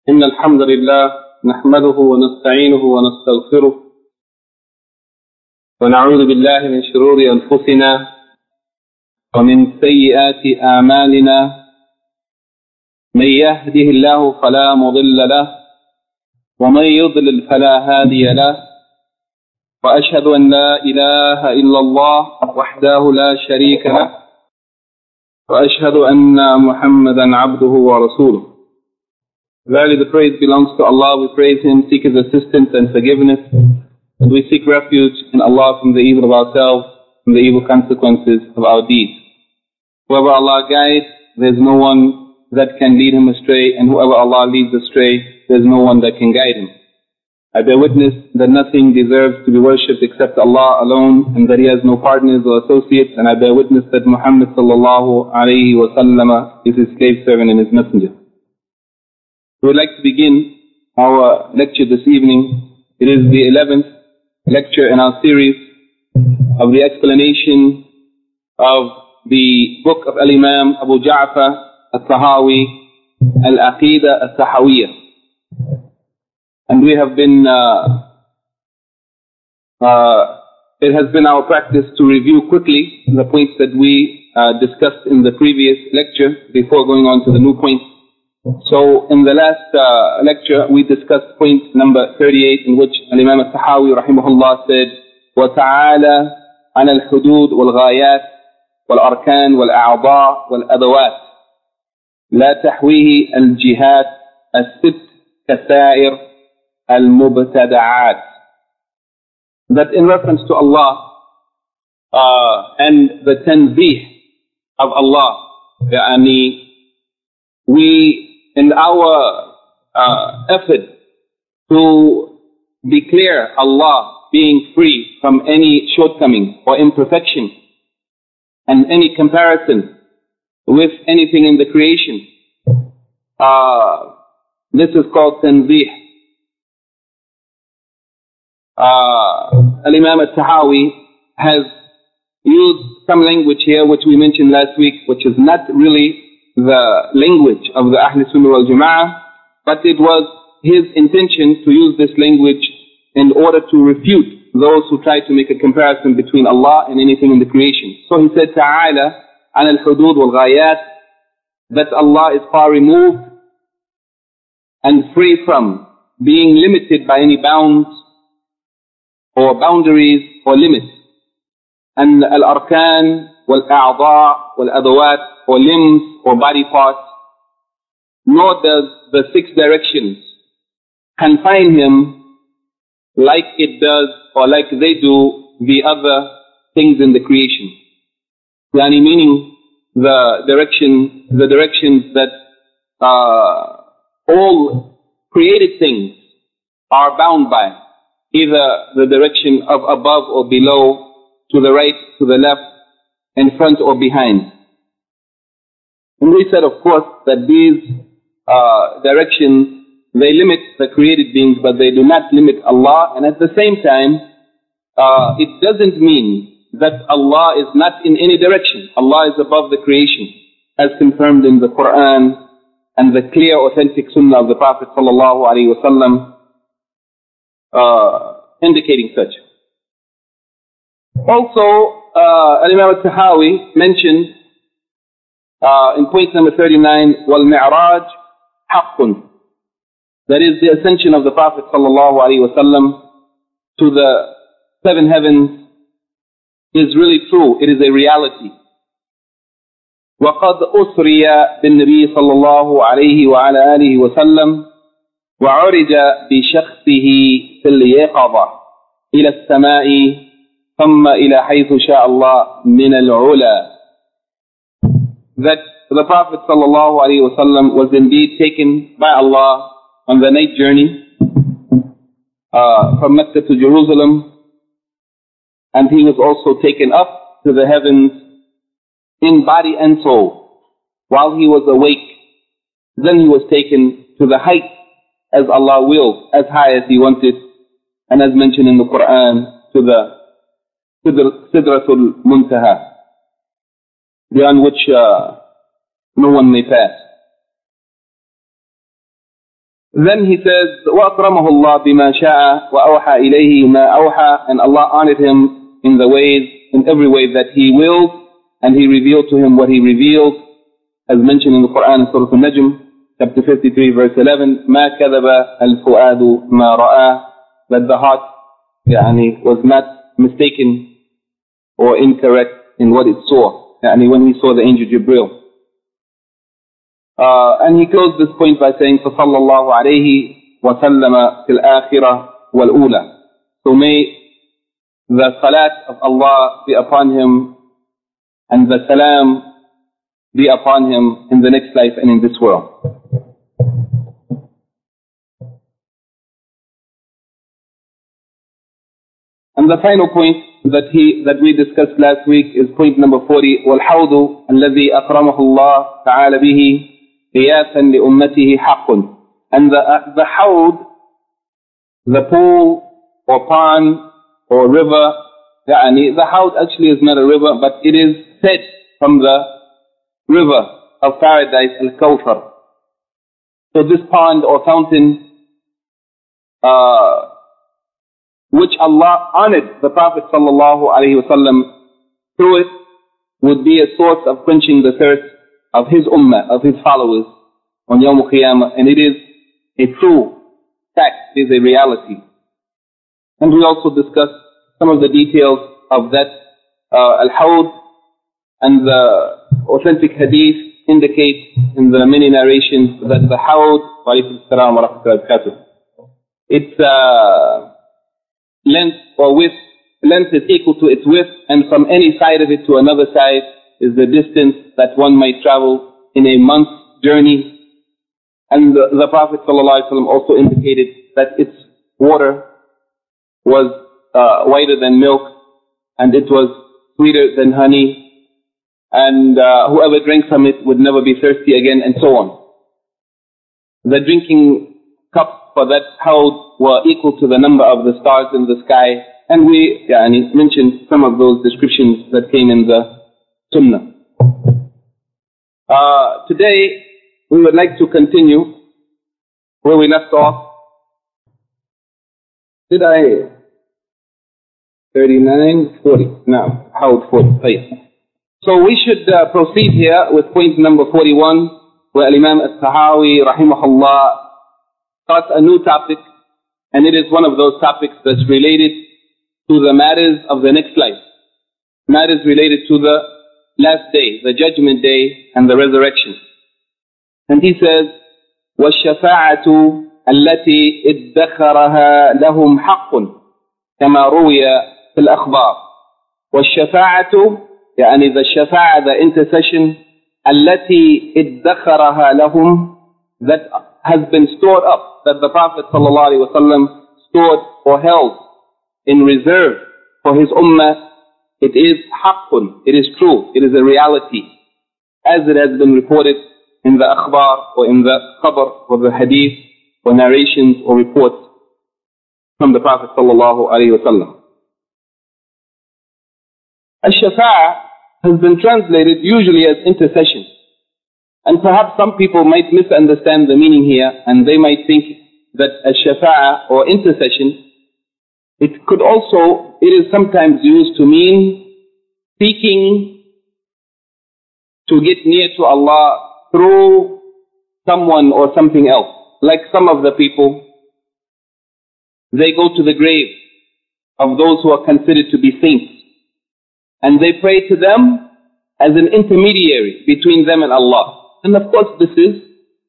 إن الحمد لله نحمده ونستعينه ونستغفره ونعوذ بالله من شرور أنفسنا ومن سيئات أعمالنا من يهده الله فلا مضل له ومن يضلل فلا هادي له وأشهد أن لا إله إلا الله وحده لا شريك له وأشهد أن محمدا عبده ورسوله. Verily the praise belongs to Allah. We praise Him, seek His assistance and forgiveness, and we seek refuge in Allah from the evil of ourselves, from the evil consequences of our deeds. Whoever Allah guides, there is no one that can lead him astray, and whoever Allah leads astray, there is no one that can guide him. I bear witness that nothing deserves to be worshipped except Allah alone, and that He has no partners or associates, and I bear witness that Muhammad sallallahu alayhi wa sallam is His slave servant and His messenger. We would like to begin our lecture this evening. It is the 11th lecture in our series of the explanation of the book of Al-Imam Abu Ja'far Al-Tahawi, Al-Aqidah Al-Tahawiyah. And we have been, it has been our practice to review quickly the points that we discussed in the previous lecture before going on to the new points. So in the last lecture we discussed point number 38, in which Al-Imam Al-Tahawi rahimahullah said, وَتَعَالَى عَنَى الْحُدُودِ وَالْغَايَاتِ وَالْأَرْكَانِ وَالْأَعْضَاءِ وَالْأَدَوَاتِ لَا تَحْوِيهِ الْجِهَاتِ السِّتْ كَسَائِرِ الْمُبْتَدَعَاتِ. That in reference to Allah and the tanzih of Allah, we, in our effort to declare Allah being free from any shortcoming or imperfection and any comparison with anything in the creation, this is called tanzih. Al-Imam Al-Tahawi has used some language here which we mentioned last week, which is not really the language of the Ahl Sunnah wal Jama'ah, but it was his intention to use this language in order to refute those who try to make a comparison between Allah and anything in the creation. So he said, Ta'ala an al-hudud wal-ghayat, that Allah is far removed and free from being limited by any bounds or boundaries or limits. And al-arkan wal-a'dha wal-adawat, or limbs or body parts, nor does the 6 directions confine Him like it does or like they do the other things in the creation. Meaning the directions that all created things are bound by, either the direction of above or below, to the right, to the left, in front or behind. And we said, of course, that these directions, they limit the created beings, but they do not limit Allah. And at the same time, it doesn't mean that Allah is not in any direction. Allah is above the creation, as confirmed in the Quran and the clear, authentic Sunnah of the Prophet sallallahu alaihi wasallam, indicating such. Also, Al-Imam Al-Tahawi mentioned in point number 39, وَالْمِعْرَاجِ حَقٌّ, that is the ascension of the Prophet sallallahu alaihi wasallam to the 7 heavens is really true. It is a reality. وَقَدْ أُسْرِيَ بِالنَّبِيِّ صلى الله عليه وعلى آله وسلم وعرج بشخصه في اليقظة إلى السماء ثم إلى حيث شاء الله من العلا. That the Prophet sallallahu alaihi wasallam was indeed taken by Allah on the night journey from Mecca to Jerusalem, and He was also taken up to the heavens in body and soul while He was awake. Then He was taken to the height as Allah willed, as high as He wanted, and as mentioned in the Quran, to the Sidratul Muntaha, beyond which no one may pass. Then he says, وَأَكْرَمَهُ اللَّهُ بِمَا شَاءَ وَأَوْحَى إِلَيْهِ مَا أَوْحَى, and Allah honored him in every way that He willed, and He revealed to him what He revealed, as mentioned in the Quran in Surah Al-Najm, chapter 53, verse 11, مَا كَذَبَ الْفُؤَادُ مَا رَآهُ, that the heart was not mistaken or incorrect in what it saw, when he saw the angel Jibreel. And he closed this point by saying, فَصَلَّى اللَّهُ عَلَيْهِ وَسَلَّمَ فِي الْآخِرَةِ وَالْأُولَى. So may the salat of Allah be upon him and the salam be upon him in the next life and in this world. And the final point that we discussed last week is point number 40, وَالْحَوْضُ الَّذِي أَكْرَمَهُ اللَّهُ تَعَالَى بِهِ قِيَاسًا لِأُمَّتِهِ حَقٌّ. And the hawd, the pool or pond or river, the hawd actually is not a river, but it is said from the river of paradise, Al-Kawthar. So this pond or fountain, which Allah honored the Prophet ﷺ through it, would be a source of quenching the thirst of his ummah, of his followers on Yawm al-Qiyamah. And it is a true fact, it is a reality. And we also discussed some of the details of that al-hawd, and the authentic hadith indicate in the many narrations that the hawd, its length or width, length is equal to its width, and from any side of it to another side is the distance that one might travel in a month's journey. And the Prophet ﷺ also indicated that its water was whiter than milk, and it was sweeter than honey, and whoever drank from it would never be thirsty again, and so on. The drinking cups for that hawd were equal to the number of the stars in the sky, and we mentioned some of those descriptions that came in the Sunnah. Today we would like to continue where we left off. 39, 40. Now, hawd 40. So we should proceed here with point number 41, where Imam Al-Tahawi rahimahullah starts a new topic, and it is one of those topics that's related to the matters of the next life, matters related to the last day, the judgment day and the resurrection. And he says, وَالشَّفَاعَةُ الَّتِي ادَّخَرَهَا لَهُمْ حَقٌّ كَمَا رُوِيَ فِي الْأَخْبَارِ. وَالشَّفَاعَةُ the shafa'a, the intercession, التي ادخرها لهم, that has been stored up, that the Prophet ﷺ stored or held in reserve for his ummah. It is haqqun, it is true, it is a reality, as it has been reported in the akhbar or in the khabar or the hadith or narrations or reports from the Prophet ﷺ. Al-shafa'a has been translated usually as intercession. And perhaps some people might misunderstand the meaning here, and they might think that al-shafa'a or intercession, it is sometimes used to mean seeking to get near to Allah through someone or something else. Like some of the people, they go to the grave of those who are considered to be saints, and they pray to them as an intermediary between them and Allah. And of course this is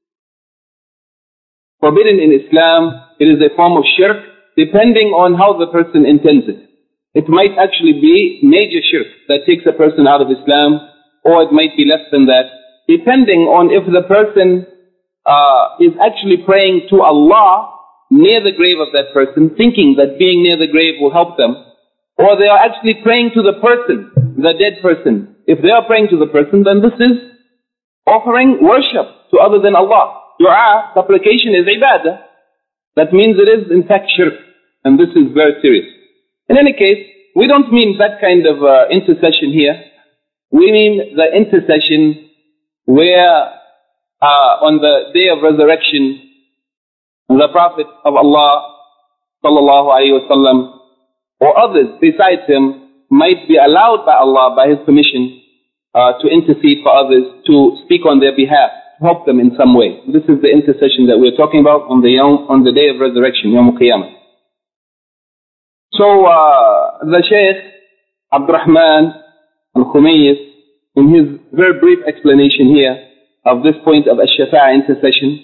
forbidden in Islam. It is a form of shirk, depending on how the person intends it. It might actually be major shirk that takes a person out of Islam, or it might be less than that, depending on if the person is actually praying to Allah near the grave of that person, thinking that being near the grave will help them, or they are actually praying to the person, the dead person. If they are praying to the person, then this is offering worship to other than Allah. Dua, supplication, is ibadah. That means it is in fact shirk, and this is very serious. In any case, we don't mean that kind of intercession here. We mean the intercession where on the day of resurrection, the Prophet of Allah sallallahu alayhi wasallam or others besides him might be allowed by Allah, by His permission, to intercede for others, to speak on their behalf, to help them in some way. This is the intercession that we're talking about on the day of resurrection, Yawm al-Qiyamah. So the Shaykh Abdurrahman al-Khumayyis, in his very brief explanation here of this point of ash-shafa'a intercession,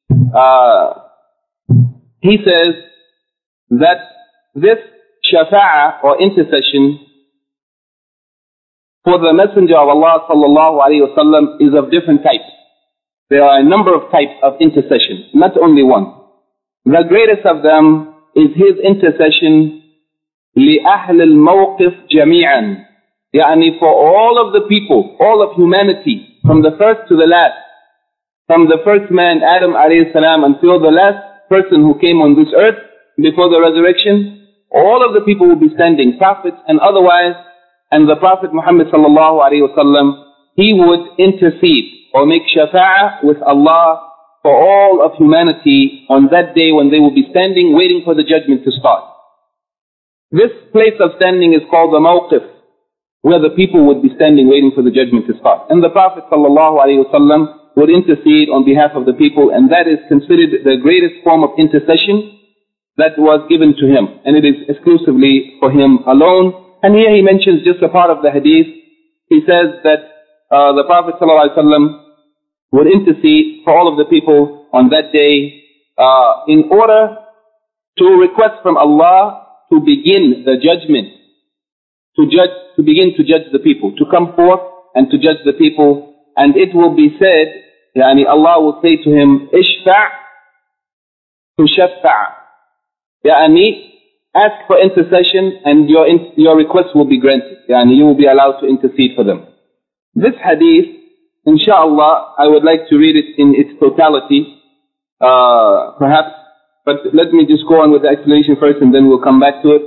he says that this shafa'a or intercession for the Messenger of Allah sallallahu alayhi wa sallam is of different types. There are a number of types of intercession, not only one. The greatest of them is his intercession لأهل الموقف جميعا, يعني for all of the people, all of humanity, from the first to the last, from the first man Adam alayhi salam until the last person who came on this earth before the resurrection, all of the people will be standing, prophets and otherwise, and the Prophet Muhammad sallallahu alayhi wa sallam, he would intercede or make shafa'ah with Allah for all of humanity on that day when they will be standing waiting for the judgment to start. This place of standing is called the mawqif, where the people would be standing waiting for the judgment to start. And the Prophet sallallahu alayhi wa sallam would intercede on behalf of the people, and that is considered the greatest form of intercession that was given to him. And it is exclusively for him alone. And here he mentions just a part of the hadith. He says that the Prophet sallallahu alayhi wa sallam would intercede for all of the people on that day in order to request from Allah to begin the judgment, to begin to judge the people, to come forth and to judge the people. And it will be said, yani Allah will say to him, Ishfa' tushaffa'. Yani, ask for intercession and your request will be granted. Yani, you will be allowed to intercede for them. This hadith, inshallah, I would like to read it in its totality, perhaps. But let me just go on with the explanation first and then we'll come back to it.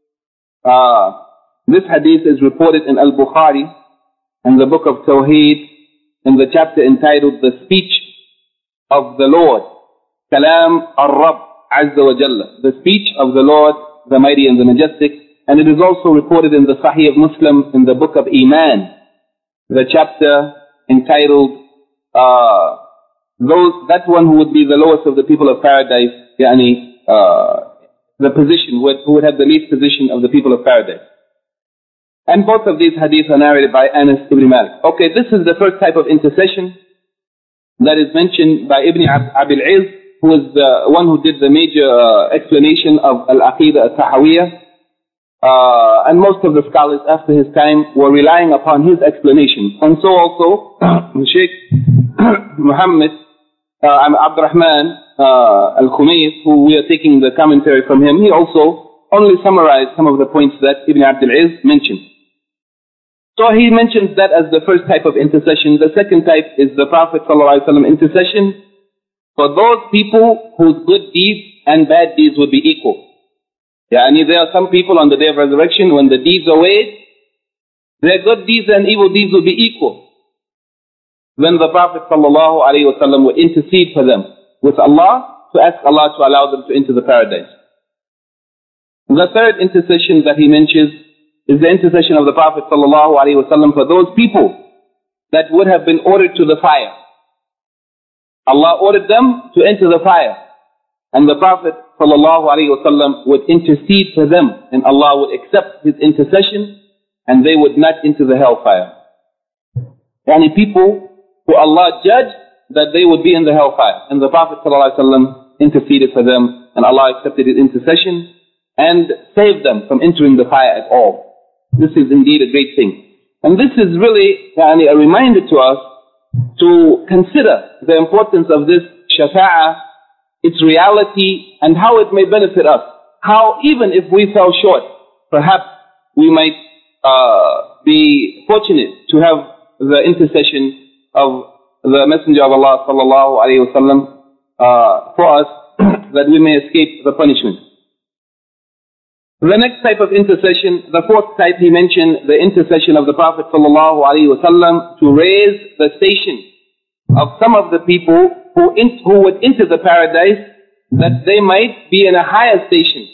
This hadith is reported in Al-Bukhari in the book of Tawheed in the chapter entitled The Speech of the Lord. Kalam al-Rabb Azza wa Jalla. The speech of the Lord, the Mighty and the Majestic. And it is also reported in the Sahih of Muslim in the book of Iman, the chapter entitled that one who would be the lowest of the people of paradise, yani, the position, who would have the least position of the people of paradise. And both of these hadiths are narrated by Anas ibn Malik. Okay, this is the first type of intercession that is mentioned by Ibn Abil Izz, who is the one who did the major explanation of Al-Aqidah Al-Tahawiyah. And most of the scholars after his time were relying upon his explanation. And so also, Sheikh Muhammad Abdurrahman al-Khumayyis, who we are taking the commentary from him, he also only summarized some of the points that Ibn Abdul Izz mentioned. So he mentions that as the first type of intercession. The second type is the Prophet ﷺ intercession for those people whose good deeds and bad deeds would be equal. Yani there are some people on the day of resurrection, when the deeds are weighed, their good deeds and evil deeds will be equal. Then the Prophet ﷺ would intercede for them with Allah, to ask Allah to allow them to enter the paradise. The third intercession that he mentions is the intercession of the Prophet ﷺ for those people that would have been ordered to the fire. Allah ordered them to enter the fire, and the Prophet ﷺ would intercede for them, and Allah would accept his intercession, and they would not enter the hellfire. Yani people who Allah judged that they would be in the hellfire. And the Prophet ﷺ interceded for them, and Allah accepted his intercession and saved them from entering the fire at all. This is indeed a great thing. And this is really a reminder to us to consider the importance of this shafa'ah, its reality, and how it may benefit us. How even if we fell short, perhaps we might be fortunate to have the intercession of the Messenger of Allah sallallahu alayhi wa sallam for us, that we may escape the punishment. The next type of intercession, the fourth type, he mentioned the intercession of the Prophet sallallahu alayhi wa sallam to raise the station of some of the people who would enter the paradise that they might be in a higher station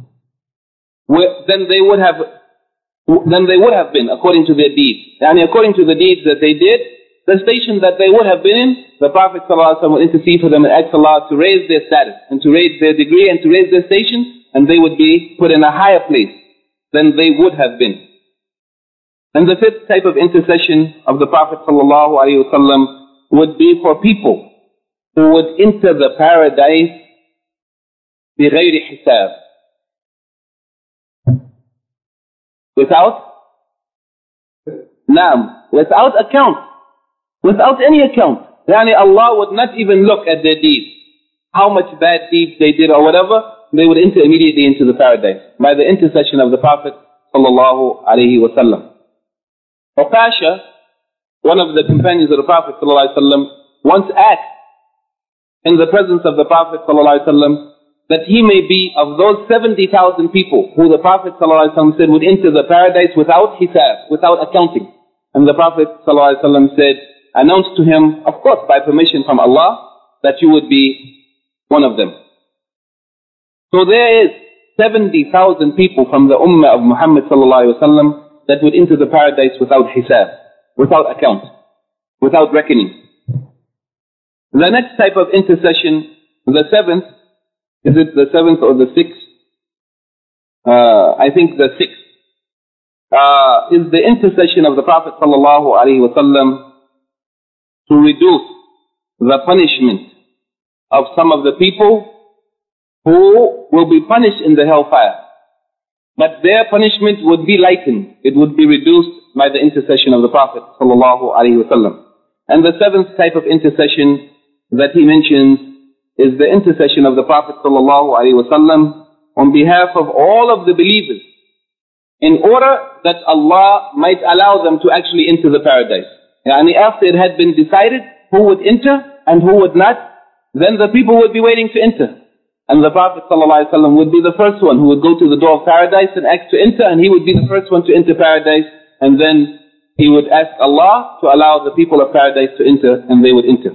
than they would have been according to their deeds. And according to the deeds that they did, the station that they would have been in, the Prophet ﷺ would intercede for them and ask Allah to raise their status and to raise their degree and to raise their station, and they would be put in a higher place than they would have been. And the fifth type of intercession of the Prophet ﷺ would be for people who would enter the paradise بغير حساب, without account, without any account. Yani Allah would not even look at their deeds, how much bad deeds they did or whatever. They would enter immediately into the paradise by the intercession of the Prophet sallallahu alaihi wasallam. Uqasha, one of the companions of the Prophet sallallahu alaihi wasallam, once asked in the presence of the Prophet sallallahu alaihi wasallam that he may be of those 70,000 people who the Prophet ﷺ said would enter the paradise without hisab, without accounting. And the Prophet ﷺ said, announced to him, of course by permission from Allah, that you would be one of them. So there is 70,000 people from the ummah of Muhammad ﷺ that would enter the paradise without hisab, without account, without reckoning. The next type of intercession, the seventh, is it the seventh or the sixth? I think the sixth. Is the intercession of the Prophet ﷺ to reduce the punishment of some of the people who will be punished in the hellfire. But their punishment would be lightened. It would be reduced by the intercession of the Prophet ﷺ. And the seventh type of intercession that he mentions is the intercession of the Prophet ﷺ on behalf of all of the believers, in order that Allah might allow them to actually enter the paradise. Yani after it had been decided who would enter and who would not, then the people would be waiting to enter. And the Prophet ﷺ would be the first one who would go to the door of paradise and ask to enter, and he would be the first one to enter paradise, and then he would ask Allah to allow the people of paradise to enter, and they would enter.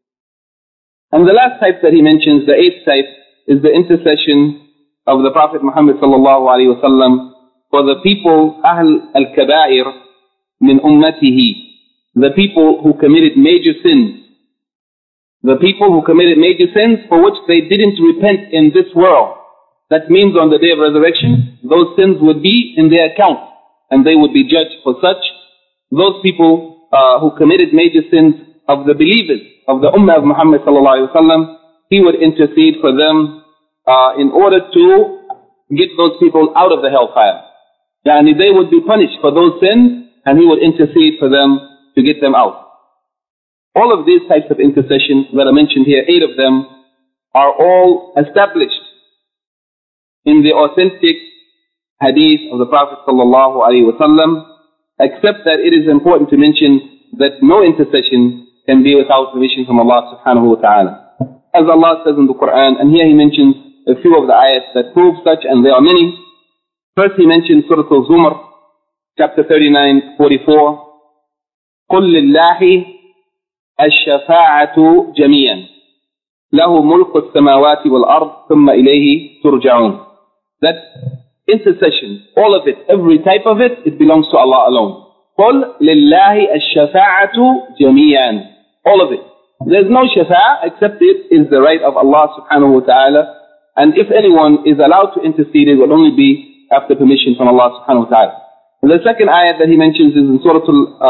And the last type that he mentions, the eighth type, is the intercession of the Prophet Muhammad sallallahu alaihi wasallam for the people, Ahl al-Kaba'ir min ummatihi, the people who committed major sins. The people who committed major sins for which they didn't repent in this world. That means on the day of resurrection, those sins would be in their account, and they would be judged for such. Those people who committed major sins of the believers, of the ummah of Muhammad sallallahu alaihi wasallam, he would intercede for them in order to get those people out of the hellfire. Yani they would be punished for those sins, and he would intercede for them to get them out. All of these types of intercession that are mentioned here, 8 of them, are all established in the authentic hadith of the Prophet sallallahu alaihi wasallam, except that it is important to mention that no intercession can be without permission from Allah subhanahu wa ta'ala. As Allah says in the Quran, and here he mentions a few of the ayats that prove such, and there are many. First he mentions Surah Al-Zumar, chapter 39, 44. قُلْ لِلَّهِ الشَّفَاعَةُ جَمِيعًا لَهُ مُلْكُ السَّمَاوَاتِ وَالْأَرْضِ ثُمَّ إِلَيْهِ تُرْجَعُونَ. That intercession, all of it, every type of it, it belongs to Allah alone. قُلْ لِلَّهِ الشَّفَاعَةُ جَمِيعًا. All of it. There's no shafa'a except it is the right of Allah subhanahu wa ta'ala. And if anyone is allowed to intercede, it will only be after permission from Allah subhanahu wa ta'ala. And the second ayat that he mentions is in Surah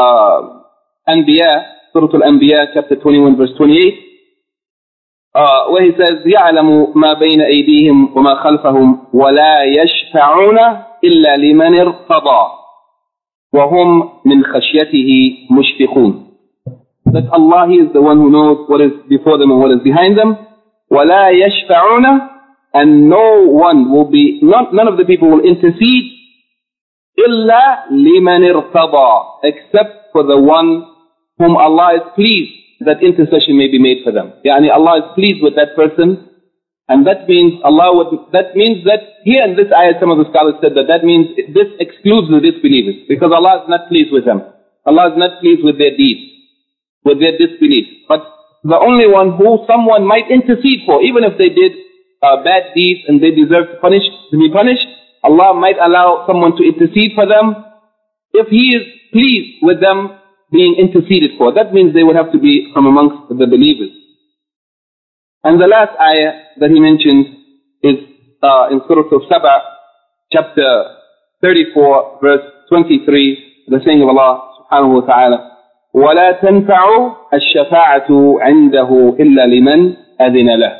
Al-Anbiya, chapter 21, verse 28, where he says, يَعْلَمُ مَا بَيْنَ أَيْدِيهِمْ وَمَا خَلْفَهُمْ وَلَا يَشْفَعُونَ إِلَّا لِمَنِ ارْتَضَى وَهُمْ مِنْ خَشْيَتِهِ مُشْفِقُونَ. That Allah, He is the one who knows what is before them and what is behind them. وَلَا يَشْفَعُونَ, and no one will be, none of the people will intercede إِلَّا لِمَنِ ارْتَضَى, except for the one whom Allah is pleased that intercession may be made for them. Yani Allah is pleased with that person, and that means that here in this ayah some of the scholars said that means this excludes the disbelievers, because Allah is not pleased with them. Allah is not pleased with their deeds, with their disbelief. But the only one who someone might intercede for, even if they did bad deeds and they deserve to be punished, Allah might allow someone to intercede for them if He is pleased with them being interceded for. That means they would have to be from amongst the believers. And the last ayah that he mentioned is in Surah Al-Saba, chapter 34, verse 23, the saying of Allah subhanahu wa ta'ala, وَلَا تَنْفَعُ الشَّفَاعَةُ عِنْدَهُ إِلَّا لِمَنْ أَذِنَ لَهُ.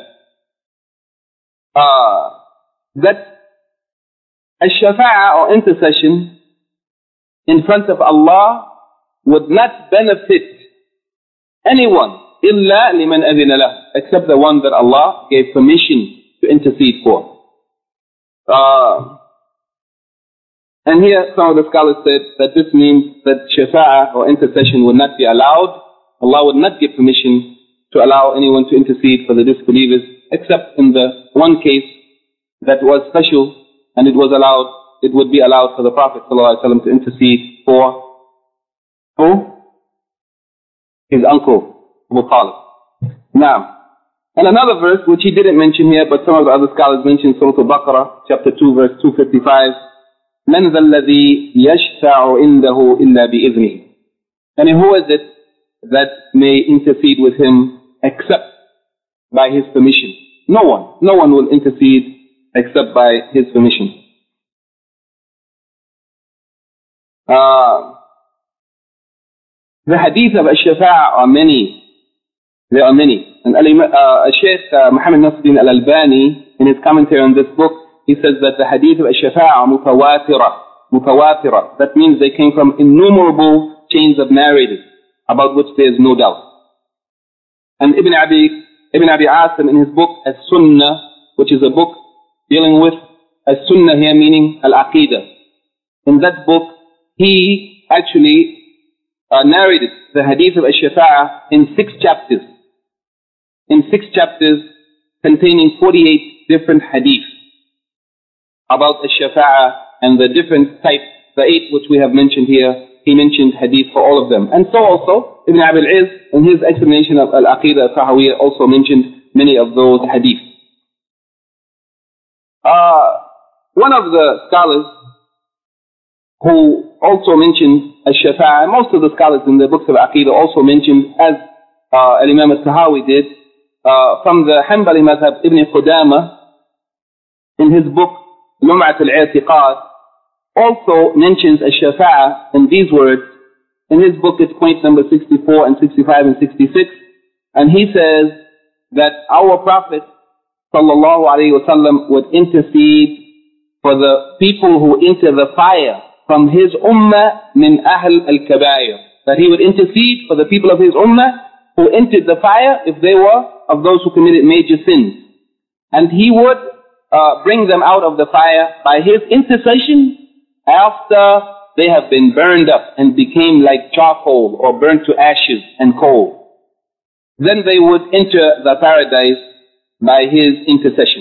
That al-shafa'a or intercession in front of Allah would not benefit anyone إِلَّا لِمَنْ أَذِنَ لَهُ, except the one that Allah gave permission to intercede for. And here some of the scholars said that this means that shafa'ah or intercession would not be allowed. Allah would not give permission to allow anyone to intercede for the disbelievers, except in the one case that was special, and it would be allowed for the Prophet ﷺ to intercede for who? His uncle, Abu Talib. Now, and another verse which he didn't mention here, but some of the other scholars mentioned, Surah Al-Baqarah, chapter 2, verse 255, مَنْ ذَا الَّذِي يَشْفَعُ إِنْدَهُ إِلَّا بِإِذْنِهِ. And who is it that may intercede with him except by his permission? No one. No one will intercede except by his permission. The hadith of al-shafa'a are many. There are many. And Shaykh Muhammad Nasruddin al-Albani, in his commentary on this book, he says that the hadith of al-shafa'a are mutawatira. That means they came from innumerable chains of narrators, about which there is no doubt. And Ibn Abi Asim, in his book As-Sunnah, which is a book dealing with As-Sunnah here, meaning Al-Aqidah. In that book, he actually narrated the hadith of al-shafa'a in 6 chapters. In 6 chapters containing 48 different hadiths about al-shafa'a and the different types, the 8 which we have mentioned here. He mentioned hadith for all of them. And so also, Ibn Abi al-Izz, in his explanation of Al-Aqidah al-Tahawiyya, also mentioned many of those hadiths. One of the scholars who also mentioned al-shafa'a, most of the scholars in the books of Aqidah also mentioned, as Imam al-Tahawi did, from the Hanbali Madhab, Ibn Qudama, in his book Lum'at al-I'tiqad, also mentions al-shafa'a in these words. In his book, it's point number 64 and 65 and 66, and he says that our Prophet sallallahu alaihi wasallam would intercede for the people who enter the fire from his ummah min ahl al-kabair. That he would intercede for the people of his ummah who entered the fire if they were of those who committed major sins. And he would bring them out of the fire by his intercession after they have been burned up and became like charcoal or burnt to ashes and coal. Then they would enter the paradise by his intercession.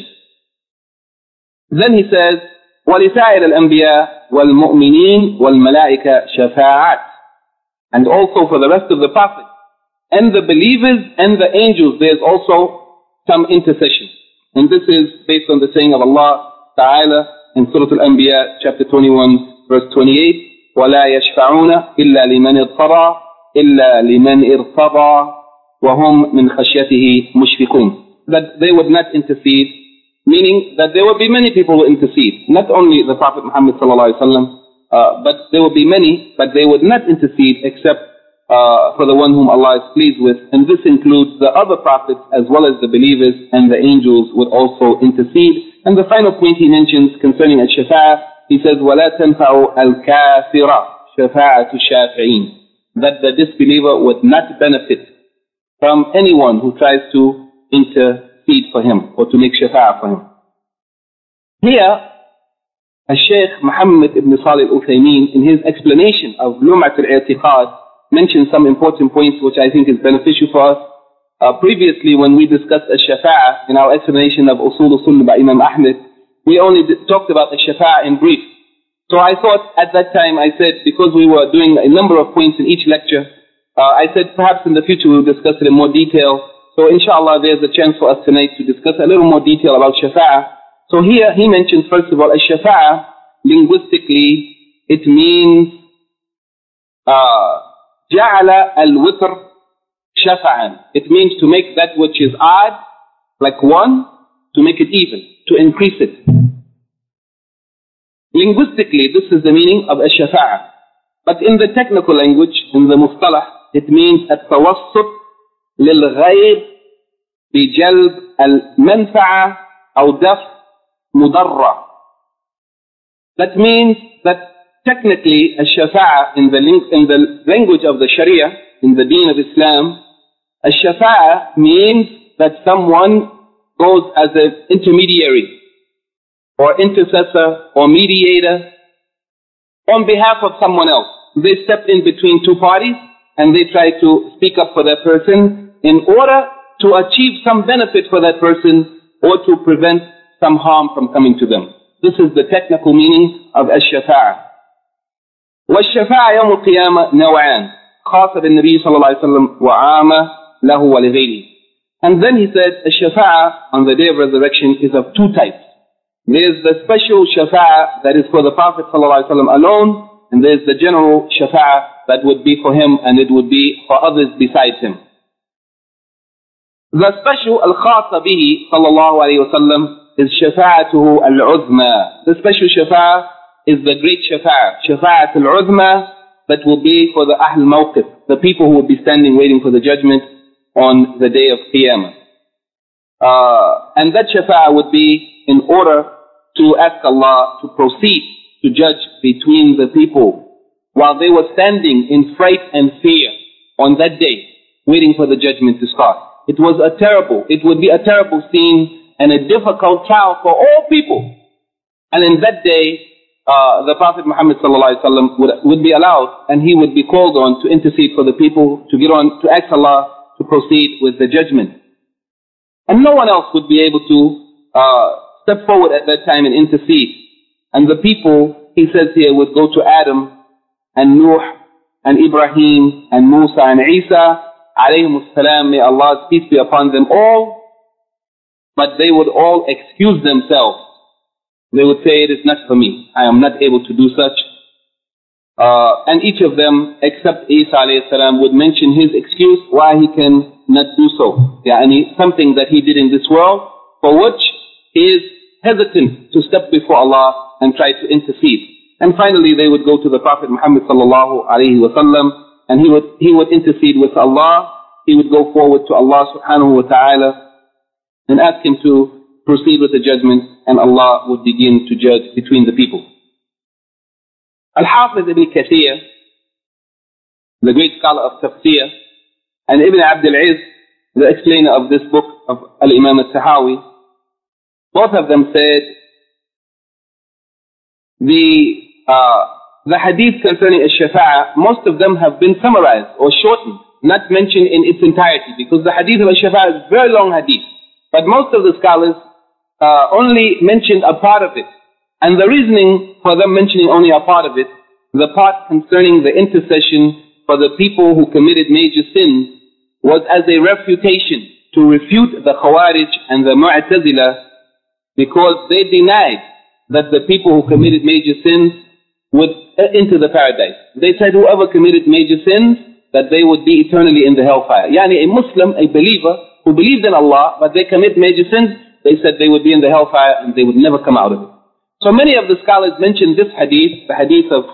Then he says, وَلِسَائِرِ الْأَنْبِيَاءِ وَالْمُؤْمِنِينَ وَالْمَلَائِكَةِ شَفَاعَةً. And also for the rest of the prophets and the believers and the angels, there's also some intercession. And this is based on the saying of Allah Ta'ala in Surah Al-Anbiya, chapter 21, verse 28, وَلَا يَشْفَعُونَ إِلَّا لِمَنِ ارْتَضَى إِلَّا لِمَنْ ارْتَضَى وَهُمْ مِنْ خَشْيَتِهِ مُشْفِقُونَ. That they would not intercede, meaning that there will be many people who intercede, not only the Prophet Muhammad sallallahu alaihi wasallam, but there will be many, but they would not intercede except for the one whom Allah is pleased with. And this includes the other prophets as well as the believers, and the angels would also intercede. And the final point he mentions concerning al-shafa'a, he says, وَلَا تَنْفَعُ الْكَافِرَ شَفَاعَةُ الشَّافِعِينَ. That the disbeliever would not benefit from anyone who tries to intercede for him or to make shafa'a for him. Here, Shaykh Muhammad ibn Salih al-Uthaymeen, in his explanation of Lum'at al-I'tiqad, mentioned some important points which I think is beneficial for us. Previously, when we discussed al-shafa'a in our explanation of Usul al-Sunnah by Imam Ahmed, we only talked about al-shafa'a in brief. So I thought at that time, I said, because we were doing a number of points in each lecture, I said perhaps in the future we'll discuss it in more detail So inshallah there's a chance for us tonight to discuss a little more detail about shafa'ah. So here he mentions first of all, shafa'ah linguistically it means ja'ala al-witr shafa'an. It means to make that which is odd, like one, to make it even, to increase it. Linguistically, this is the meaning of shafa'ah. But in the technical language, in the mustalah, it means التوسط للغير بجلب المنفعة أو دفع مضرة. That means that technically الشفاعة in the language of the Sharia, in the deen of Islam, الشفاعة means that someone goes as an intermediary or intercessor or mediator on behalf of someone else. They step in between two parties and they try to speak up for that person in order to achieve some benefit for that person or to prevent some harm from coming to them. This is the technical meaning of الشفاعة. والشفاعة يوم القيامة نوعان خاصة بالنبي صلى الله عليه وسلم وعامة له ولغيره. And then he said الشفاعة on the day of resurrection is of two types. There is the special shafa'ah that is for the Prophet ﷺ alone, and there is the general shafa'ah that would be for him and it would be for others besides him. The special al-khasa bihi sallallahu alayhi wa sallam is shafa'atuhu al-uzma. The special shafa'ah is the great shafa'ah, shafa'at al-uzma, that will be for the ahl mawqif, the people who will be standing waiting for the judgment on the day of Qiyamah. And that shafa'ah would be in order to ask Allah to proceed to judge between the people while they were standing in fright and fear on that day, waiting for the judgment to start. It would be a terrible scene and a difficult trial for all people. And in that day, the Prophet Muhammad would be allowed and he would be called on to intercede for the people, to get on, to ask Allah to proceed with the judgment. And no one else would be able to step forward at that time and intercede. And the people, he says here, would go to Adam and Nuh and Ibrahim and Musa and Isa, alayhimus salam, may Allah's peace be upon them all. But they would all excuse themselves. They would say, it is not for me. I am not able to do such. And each of them, except Isa alayhi salam, would mention his excuse why he can not do so. Something that he did in this world, for which he is hesitant to step before Allah and try to intercede. And finally they would go to the Prophet Muhammad sallallahu alayhi wa sallam, and he would intercede with Allah. He would go forward to Allah subhanahu wa ta'ala and ask him to proceed with the judgment, and Allah would begin to judge between the people. Al-Hafiz ibn Kathir, the great scholar of Tafsir, and Ibn Abd al-Izz, the explainer of this book of Al-Imam al-Tahawi, both of them said the hadith concerning al-Shafa'ah, most of them have been summarized or shortened, not mentioned in its entirety, because the hadith of al-Shafa'ah is a very long hadith. But most of the scholars only mentioned a part of it. And the reasoning for them mentioning only a part of it, the part concerning the intercession for the people who committed major sins, was as a refutation to refute the Khawarij and the Mu'tazila, because they denied that the people who committed major sins would enter the paradise. They said whoever committed major sins, that they would be eternally in the hellfire. Yani a Muslim, a believer, who believed in Allah, but they commit major sins, they said they would be in the hellfire and they would never come out of it. So many of the scholars mentioned this hadith, the hadith of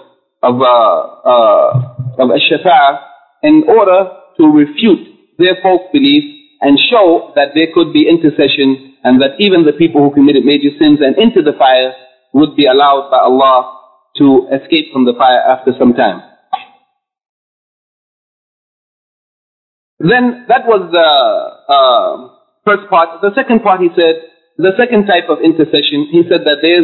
Ash-Shafa'ah, in order to refute their false belief and show that there could be intercession, and that even the people who committed major sins and entered the fire would be allowed by Allah to escape from the fire after some time. Then that was the first part. The second part, he said, the second type of intercession, he said that there's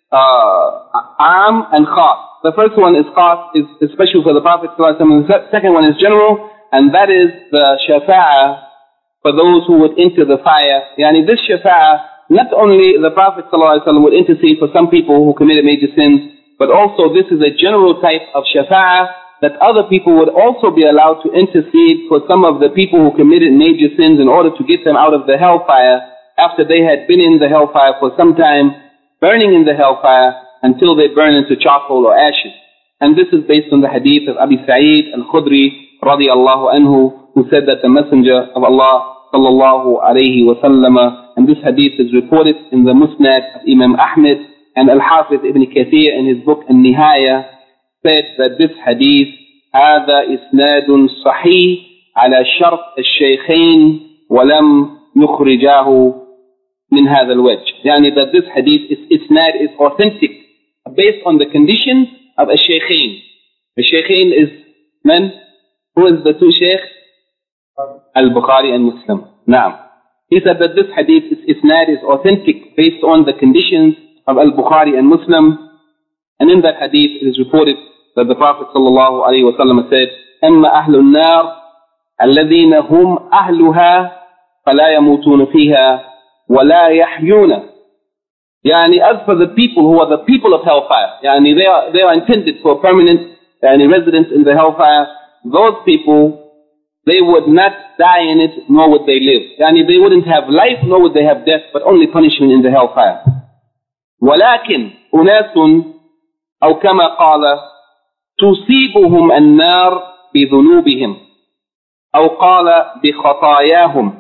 Am and Khas. The first one is Khas, is special for the Prophet ﷺ, and the second one is general, and that is the Shafa'ah for those who would enter the fire. Yani this Shafa'ah, not only the Prophet ﷺ would intercede for some people who committed major sins, but also this is a general type of Shafa'ah that other people would also be allowed to intercede for some of the people who committed major sins in order to get them out of the hellfire after they had been in the hellfire for some time, burning in the hellfire until they burn into charcoal or ashes. And this is based on the hadith of Abi Sa'id al-Khudri radiallahu anhu, who said that the Messenger of Allah sallallahu alayhi wa sallam, and this hadith is reported in the Musnad of Imam Ahmed, and Al-Hafiz ibn Kathir in his book Al-Nihaya said that this hadith هذا إسناد صحيح على شرط الشيخين ولم يخرجاه من هذا الوجه. يعني that this hadith isnad is authentic based on the conditions of الشيخين. الشيخين is من? Who is the two sheikhs? Al-Bukhari and Muslim. نعم. He said that this hadith isnad is authentic based on the conditions of Al-Bukhari and Muslim. And in that hadith it is reported that the Prophet sallallahu alayhi wa sallam said, أما أهل النار الذين هم أهلها فلا يموتون فيها ولا يحيون. يعني as for the people who are the people of hellfire, يعني they are intended for permanent residence in the hellfire, those people, they would not die in it, nor would they live. يعني they wouldn't have life, nor would they have death, but only punishment in the hellfire. ولكن أناس أو كما قال تصيبهم النار بذنوبهم أو قال بخطاياهم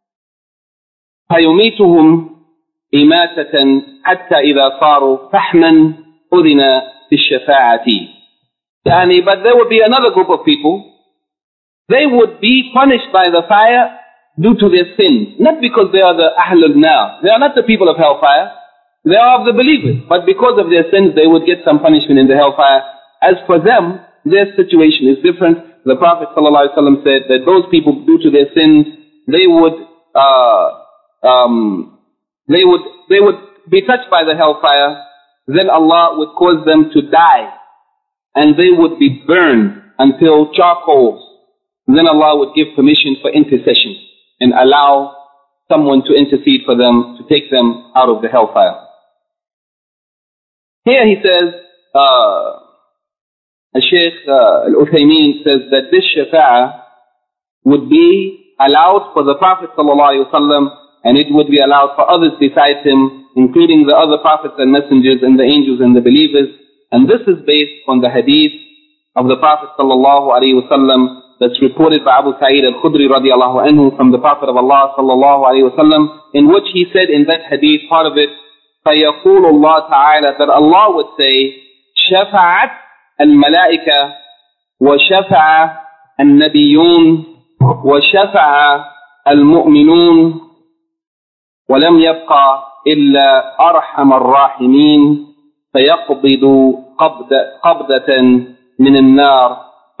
فيميتهم إماتة حتى إذا صاروا فحما أذن في الشفاعة. يعني but there would be another group of people, they would be punished by the fire due to their sins, not because they are the Ahlul Nar, they are not the people of hellfire, they are of the believers, but because of their sins they would get some punishment in the hellfire. As for them, their situation is different. The Prophet ﷺ said that those people, due to their sins, they would be touched by the hellfire. Then Allah would cause them to die, and they would be burned until charcoal. Then Allah would give permission for intercession and allow someone to intercede for them to take them out of the hellfire. Here he says, Shaykh Al-Uthaymeen says that this shafa'ah would be allowed for the Prophet ﷺ, and it would be allowed for others besides him, including the other prophets and messengers and the angels and the believers. And this is based on the hadith of the Prophet ﷺ that's reported by Abu Sa'id al-Khudri radiallahu anhu from the Prophet of Allah ﷺ, in which he said in that hadith, part of it, فَيَقُولُ اللَّهُ تَعَالَى, that Allah would say, شَفَعَتْ الملائكة وشفع النبيون وشفع المؤمنون ولم يبقى إلا أرحم الراحمين فيقبض قبضة من النار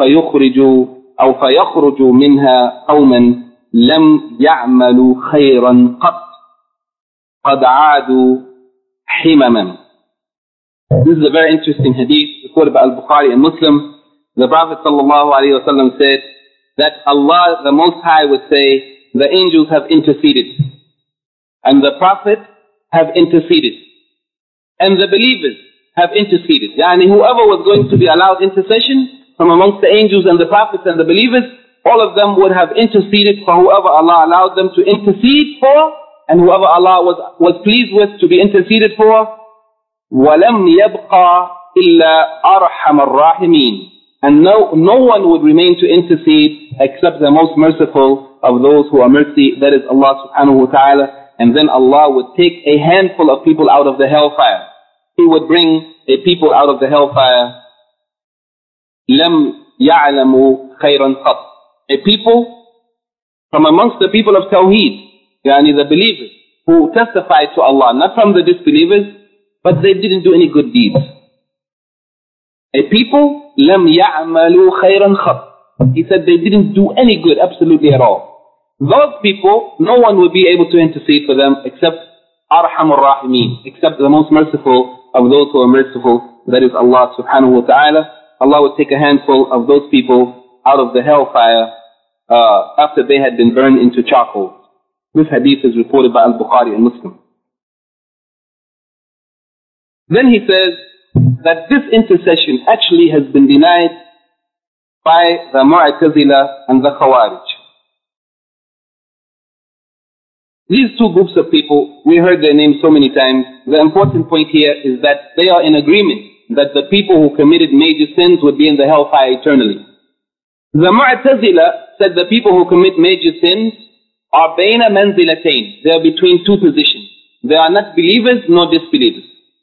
فيخرج منها قوما لم يعملوا خيرا قد عادوا حمما. This is a very interesting hadith reported by Al-Bukhari and Muslim. The Prophet ﷺ said that Allah, the Most High, would say, the angels have interceded, and the Prophet have interceded, and the believers have interceded. Yani whoever was going to be allowed intercession from amongst the angels and the Prophets and the believers, all of them would have interceded for whoever Allah allowed them to intercede for, and whoever Allah was pleased with to be interceded for. وَلَمْ يَبْقَى إِلَّا أَرْحَمَ الرَّاحِمِينَ. And no one would remain to intercede except the most merciful of those who are mercy, that is Allah subhanahu wa ta'ala. And then Allah would take a handful of people out of the hellfire. He would bring a people out of the hellfire. لَمْ يَعْلَمُوا خَيْرًا قَطْ. A people from amongst the people of Tawheed, yani the believers, who testified to Allah, not from the disbelievers, but they didn't do any good deeds. A people, لَمْ يَعْمَلُوا خَيْرًا خَطْ. He said they didn't do any good, absolutely at all. Those people, no one would be able to intercede for them except أَرْحَمُ الرَّاحِمِينَ, except the most merciful of those who are merciful, that is Allah subhanahu wa ta'ala. Allah would take a handful of those people out of the hellfire after they had been burned into charcoal. This hadith is reported by Al-Bukhari and Muslim. Then he says that this intercession actually has been denied by the Mu'tazila and the Khawarij. These two groups of people, we heard their names so many times. The important point here is that they are in agreement that the people who committed major sins would be in the hellfire eternally. The Mu'tazila said the people who commit major sins are bayna manzilatayn. They are between two positions. They are not believers nor disbelievers.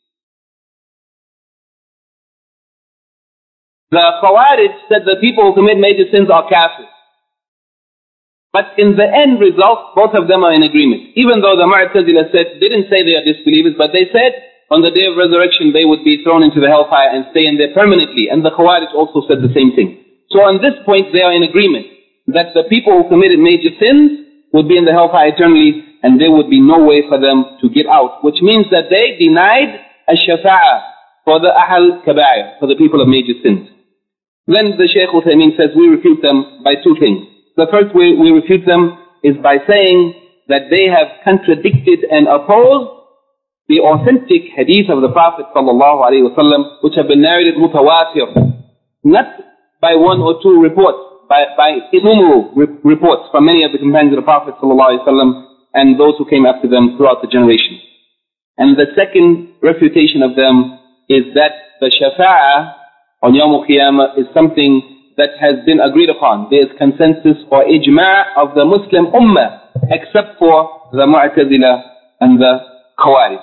The Khawarij said the people who commit major sins are kafirs. But in the end result, both of them are in agreement. Even though the Mu'tazila didn't say they are disbelievers, but they said on the day of resurrection they would be thrown into the hellfire and stay in there permanently. And the Khawarij also said the same thing. So on this point they are in agreement that the people who committed major sins would be in the hellfire eternally, and there would be no way for them to get out. Which means that they denied ash-shafa'ah for the Ahl Kaba'ir, for the people of major sins. Then the Shaykh Uthaymeen says we refute them by two things. The first way we refute them is by saying that they have contradicted and opposed the authentic hadith of the Prophet ﷺ, which have been narrated mutawatir, not by one or two reports, by innumerable reports from many of the companions of the Prophet ﷺ and those who came after them throughout the generations. And the second refutation of them is that the shafa'ah on Yawm al-Qiyamah is something that has been agreed upon. There is consensus or ijma' of the Muslim ummah, except for the Mu'tazila and the Khawarij.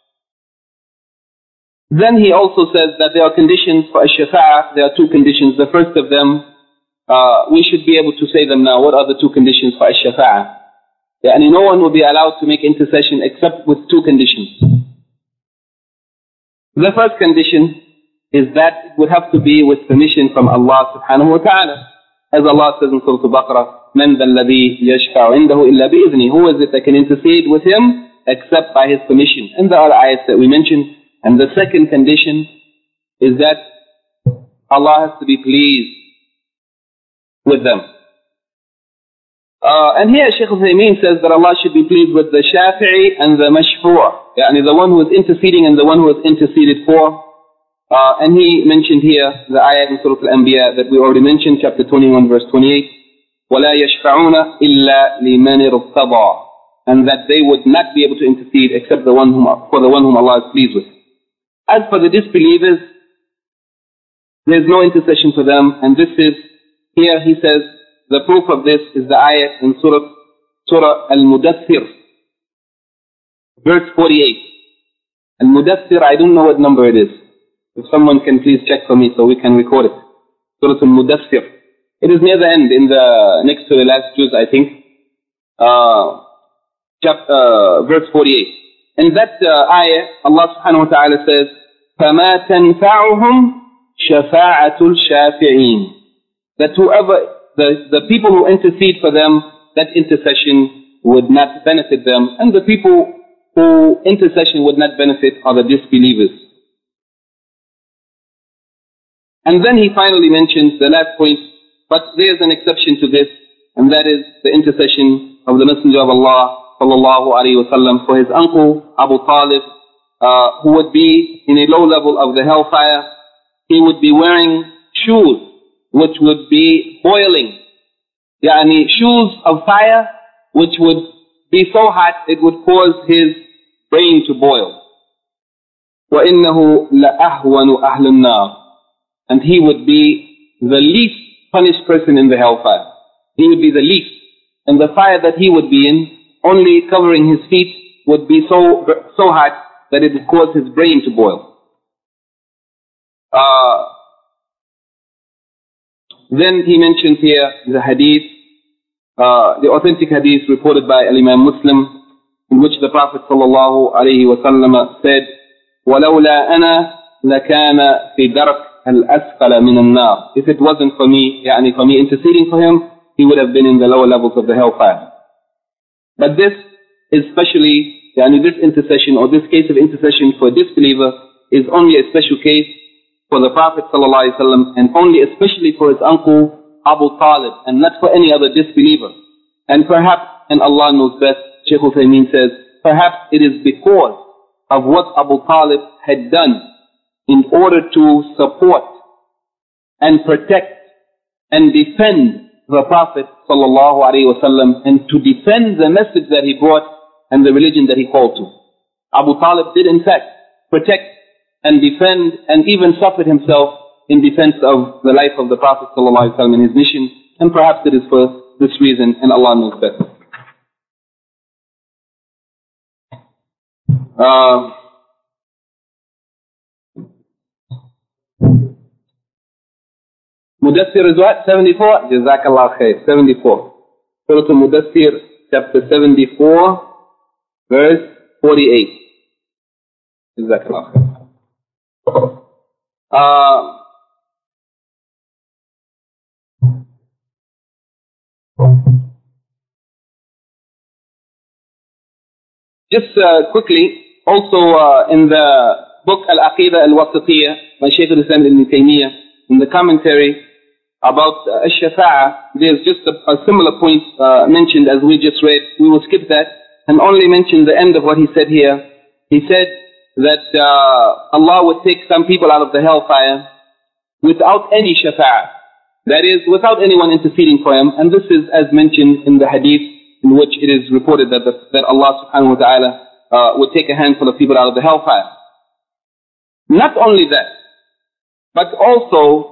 Then he also says that there are conditions for ash-shafa'ah. There are two conditions. The first of them, we should be able to say them now. What are the two conditions for ash-shafa'ah? And no one will be allowed to make intercession except with two conditions. The first condition is that it would have to be with permission from Allah subhanahu wa ta'ala. As Allah says in Surah Al-Baqarah, مَنْ ذَا الَّذِي يَشْفَعُ عِنْدَهُ إِلَّا بِإِذْنِهِ. Who is it that can intercede with him except by his permission? And the other ayats that we mentioned. And the second condition is that Allah has to be pleased with them. And here Shaykh Uthaymeen says that Allah should be pleased with the Shafi'i and the Mashfu', yani the one who is interceding and the one who is interceded for. And he mentioned here the ayat in Surah Al-Anbiya that we already mentioned, chapter 21, verse 28. وَلَا يَشْفَعُونَ إِلَّا لِمَنِ ارْتَضَى. And that they would not be able to intercede except for the one whom Allah is pleased with. As for the disbelievers, there is no intercession for them. And this is, here he says, the proof of this is the ayat in Surah Al-Mudaththir, verse 48. Al-Mudaththir, I don't know what number it is. If someone can please check for me so we can record it. Surah Al-Mudaththir. It is near the end, in the next to the last juz, I think. Verse 48. In that ayah, Allah subhanahu wa ta'ala says, فَمَا تَنْفَعُهُمْ شَفَاعَةُ الشَّافِعِينَ. That whoever, the people who intercede for them, that intercession would not benefit them. And the people who intercession would not benefit are the disbelievers. And then he finally mentions the last point, but there is an exception to this, and that is the intercession of the Messenger of Allah sallallahu alayhi wa sallam for his uncle Abu Talib, who would be in a low level of the hellfire. He would be wearing shoes which would be boiling, yani shoes of fire which would be so hot it would cause his brain to boil. وَإِنَّهُ لَأَهْوَنُ أَهْلِ النَّارِ. And he would be the least punished person in the hellfire. He would be the least. And the fire that he would be in, only covering his feet, would be so hot that it would cause his brain to boil. Then he mentions here the hadith, the authentic hadith reported by Imam Muslim, in which the Prophet sallallahu alayhi wa sallam said, وَلَوْلَا أَنَا لَكَانَ فِي دَرْكِ الْأَسْفَلَ مِنَ النَّارِ. If it wasn't for me, for me interceding for him, he would have been in the lower levels of the hellfire. But this is specially, this intercession or this case of intercession for a disbeliever is only a special case for the Prophet ﷺ and only especially for his uncle Abu Talib and not for any other disbeliever. And perhaps, and Allah knows best, Shaykh Uthaymeen says, perhaps it is because of what Abu Talib had done in order to support and protect and defend the Prophet ﷺ and to defend the message that he brought and the religion that he called to. Abu Talib did in fact protect and defend and even suffered himself in defense of the life of the Prophet ﷺ and his mission, and perhaps it is for this reason, and Allah knows best. Mudassir is what? 74? Jazakallah khair. 74. Surah Al-Mudassir, chapter 74, verse 48. Jazakallah khair. Just quickly, also in the book Al-Aqidah Al-Wasatiyah by Shaykh al-Islam Ibn Taymiyyah, in the commentary about Ash-Shafa'ah, there's just a similar point mentioned as we just read. We will skip that and only mention the end of what he said here. He said that Allah would take some people out of the hellfire without any shafa'ah. That is, without anyone interceding for him. And this is as mentioned in the hadith in which it is reported that Allah subhanahu wa ta'ala would take a handful of people out of the hellfire. Not only that, but also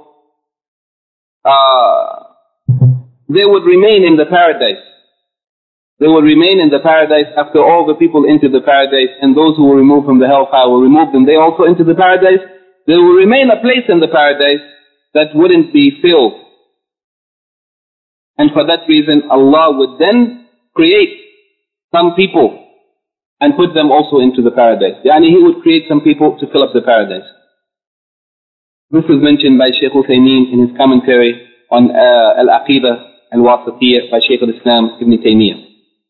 they would remain in the paradise. They will remain in the paradise after all the people enter the paradise, and those who were removed from the hellfire will remove them. They also enter the paradise. There will remain a place in the paradise that wouldn't be filled. And for that reason, Allah would then create some people and put them also into the paradise. Yani He would create some people to fill up the paradise. This is mentioned by Shaykh Uthaymeen in his commentary on Al-Aqidah Al-Wasatiyah by Shaykh al-Islam Ibn Taymiyyah.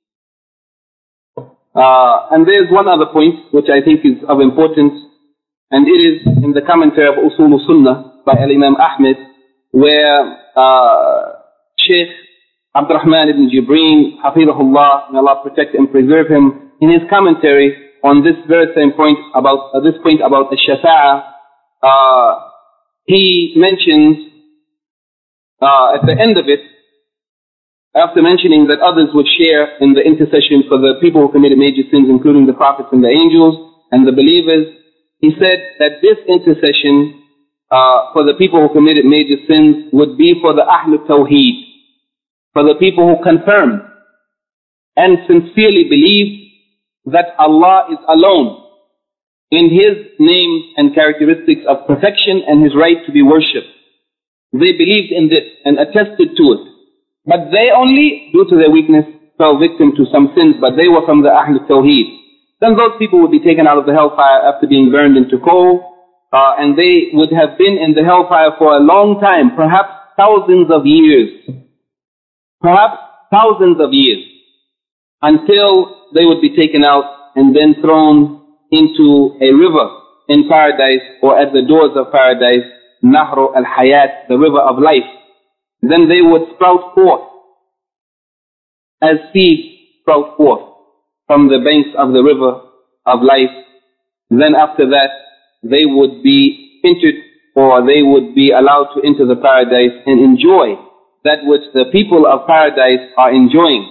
And there's one other point which I think is of importance, and it is in the commentary of Usul Sunnah by Al-Imam Ahmed, where Shaykh Abdurrahman ibn Jibreen, Hafidahullah, may Allah protect and preserve him, in his commentary on this very same point about the Shafa'ah, he mentions at the end of it, after mentioning that others would share in the intercession for the people who committed major sins, including the prophets and the angels and the believers, he said that this intercession for the people who committed major sins would be for the Ahl Tawheed, for the people who confirmed and sincerely believed that Allah is alone in His names and characteristics of perfection and His right to be worshipped. They believed in this and attested to it. But they only, due to their weakness, fell victim to some sins, but they were from the Ahl Tawheed. Then those people would be taken out of the hellfire after being burned into coal, and they would have been in the hellfire for a long time, perhaps thousands of years. Perhaps thousands of years, until they would be taken out and then thrown into a river in paradise, or at the doors of paradise, Nahru al-Hayat, the river of life. Then they would sprout forth as seeds sprout forth from the banks of the river of life. Then after that, they would be entered, or they would be allowed to enter the paradise and enjoy that which the people of paradise are enjoying,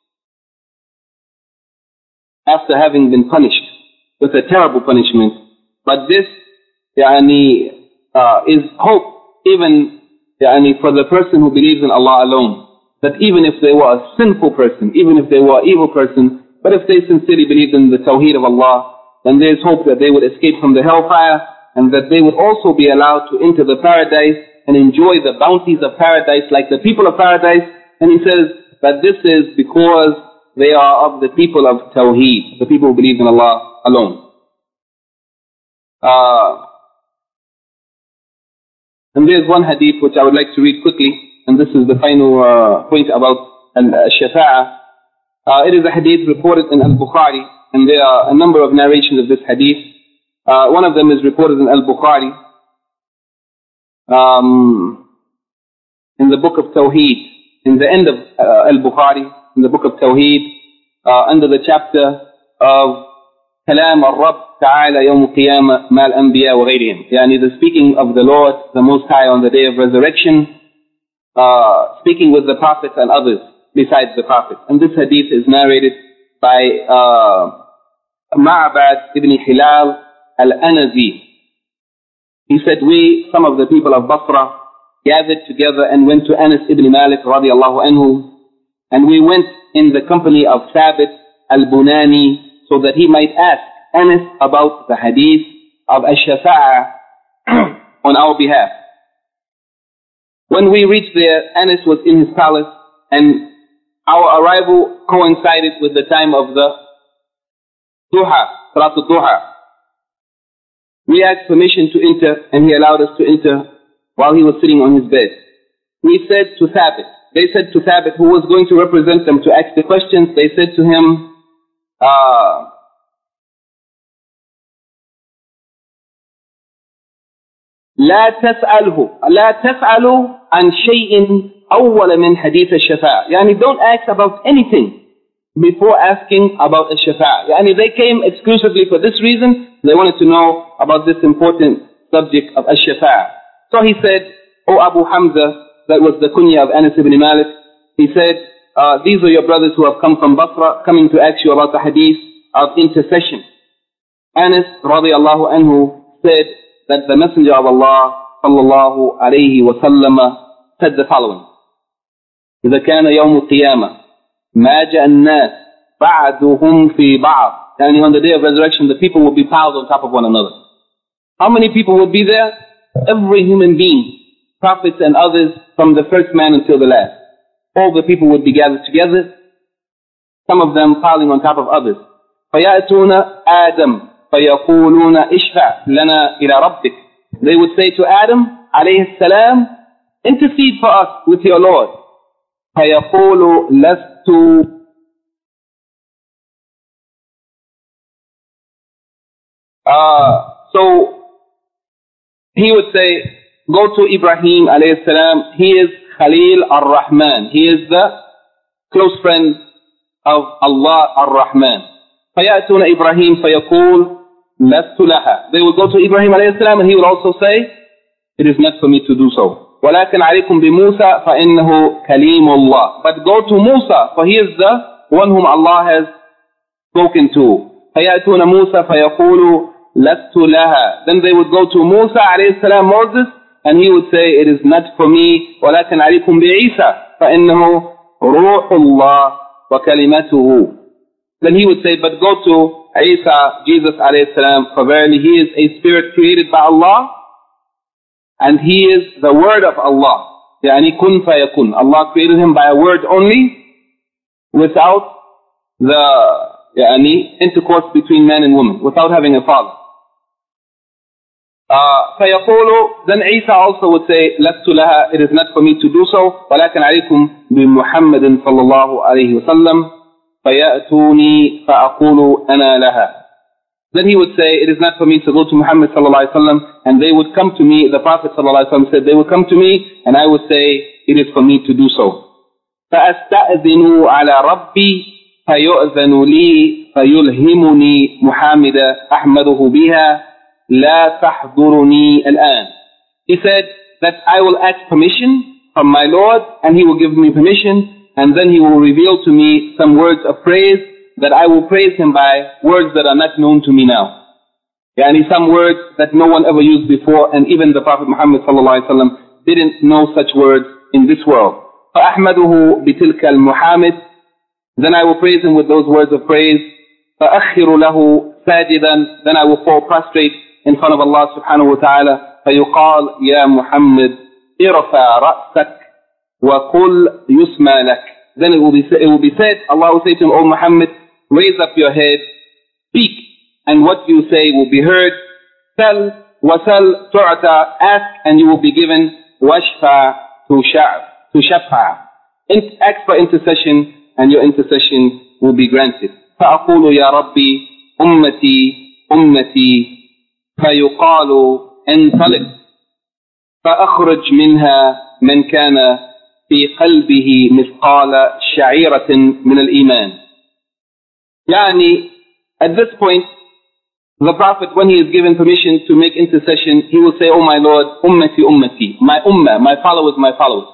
after having been punished with a terrible punishment. But this is hope even for the person who believes in Allah alone, that even if they were a sinful person, even if they were an evil person, but if they sincerely believed in the Tawheed of Allah, then there's hope that they would escape from the hellfire, and that they would also be allowed to enter the paradise and enjoy the bounties of paradise like the people of paradise. And he says that this is because they are of the people of Tawheed, the people who believe in Allah alone. And there's one hadith which I would like to read quickly, and this is the final point about Shafa'ah. It is a hadith reported in Al-Bukhari, and there are a number of narrations of this hadith. One of them is reported in Al-Bukhari, in the book of Tawheed, in the end of Al-Bukhari, in the book of Tawheed, under the chapter of Kalam al-Rabb Ta'ala Yawm al-Qiyamah Mal Anbiya wa Ghayrihim. Yani the speaking of the Lord, the Most High, on the day of resurrection, speaking with the Prophet and others besides the Prophet. And this hadith is narrated by Ma'bad ibn Hilal al-Anazi. He said, we, some of the people of Basra, gathered together and went to Anas ibn Malik radiallahu anhu, and we went in the company of Thabit al-Bunani so that he might ask Anas about the hadith of Ash-Shafa'ah on our behalf. When we reached there, Anas was in his palace, and our arrival coincided with the time of the Duha, Salat al-Duha. We asked permission to enter, and he allowed us to enter while he was sitting on his bed. We said to Thabit, they said to Thabit, who was going to represent them to ask the questions, they said to him, لا تسألوا عن شيء أول من حديث الشفاعة. يعني don't ask about anything before asking about الشفاعة. يعني they came exclusively for this reason. They wanted to know about this important subject of الشفاعة. So he said, O Abu Hamza, that was the kunya of Anas ibn Malik, he said, these are your brothers who have come from Basra, coming to ask you about the hadith of intercession. Anas radiallahu anhu said that the Messenger of Allah sallallahu alayhi wa sallam said the following: إذا كان يوم القيامة ما جاء الناس بعدهم في بعض. And on the day of resurrection, the people will be piled on top of one another. How many people would be there? Every human being, prophets and others, from the first man until the last. All the people would be gathered together, some of them piling on top of others. فَيَأْتُونَ آدَمْ فَيَقُولُونَ إِشْفَعْ لَنَا إِلَى رَبِّكَ. They would say to Adam, alayhi salam, intercede for us with your Lord. فَيَقُولُ لَسْتُ. So he would say, go to Ibrahim alayhi salam. He is Khalil ar-Rahman. He is the close friend of Allah ar-Rahman. فَيَأْتُونَ إِبْرَاهِيمَ فَيَقُولُ لَسْتُ لَهَا. They will go to Ibrahim alayhi salam, and he will also say, it is not for me to do so. وَلَكِنْ عَلَيْكُمْ بِمُوسَى فَإِنَّهُ كَلِيمُ اللَّهِ. But go to Musa, for he is the one whom Allah has spoken to. فَيَأْتُونَ مُوسَى فَيَقُولُ لَسْتُ لَهَا. Then they would go to Musa alayhi salam, Moses, and he would say, it is not for me. وَلَكِنْ عَلَيْكُمْ بِعِيسَى فَإِنَّهُ رُوحُ اللَّهِ وَكَلِمَتُهُ. Then he would say, but go to Isa, Jesus alayhi salam, for verily he is a spirit created by Allah, and he is the word of Allah. Yani kun fayakun. Allah created him by a word only, without the intercourse between man and woman, without having a father. فيقول, then Isa also would say, لست لها, it is not for me to do so, ولكن عليكم بمحمد صلى الله عليه وسلم فيأتوني فأقول أنا لها. Then he would say, it is not for me to go to Muhammad sallallahu alaihi wasallam, and they would come to me. The Prophet sallallahu alaihi wasallam said, they would come to me, and I would say, it is for me to do so. فأستأذن على ربي فيؤذن لي فيلهمني محمد أحمده بها لا تحضرني الآن. He said that I will ask permission from my Lord, and he will give me permission, and then he will reveal to me some words of praise that I will praise him by, words that are not known to me now. Yani some words that no one ever used before, and even the Prophet Muhammad sallallahu alaihi wasallam didn't know such words in this world. فأحمده بتلك المحامد. Then I will praise him with those words of praise. فأخر له ساجدا. Then I will fall prostrate in front of Allah subhanahu wa ta'ala. فيقال يا محمد ارفع رأسك وقل يسمع لك. Then it will be said, Allah will say to him, O Muhammad, raise up your head, speak, and what you say will be heard. Sal wasal tu'ta, ask and you will be given. Washfa tushaffa, ask for intercession and your intercession will be granted. فأقول يا ربي أمتي أمتي فيقال انطلق فأخرج منها من كان في قلبه مثقال شعيرة من الإيمان. يعني, at this point, the Prophet, when he is given permission to make intercession, he will say, oh my Lord, ummati ummati, my ummah, my followers, my followers.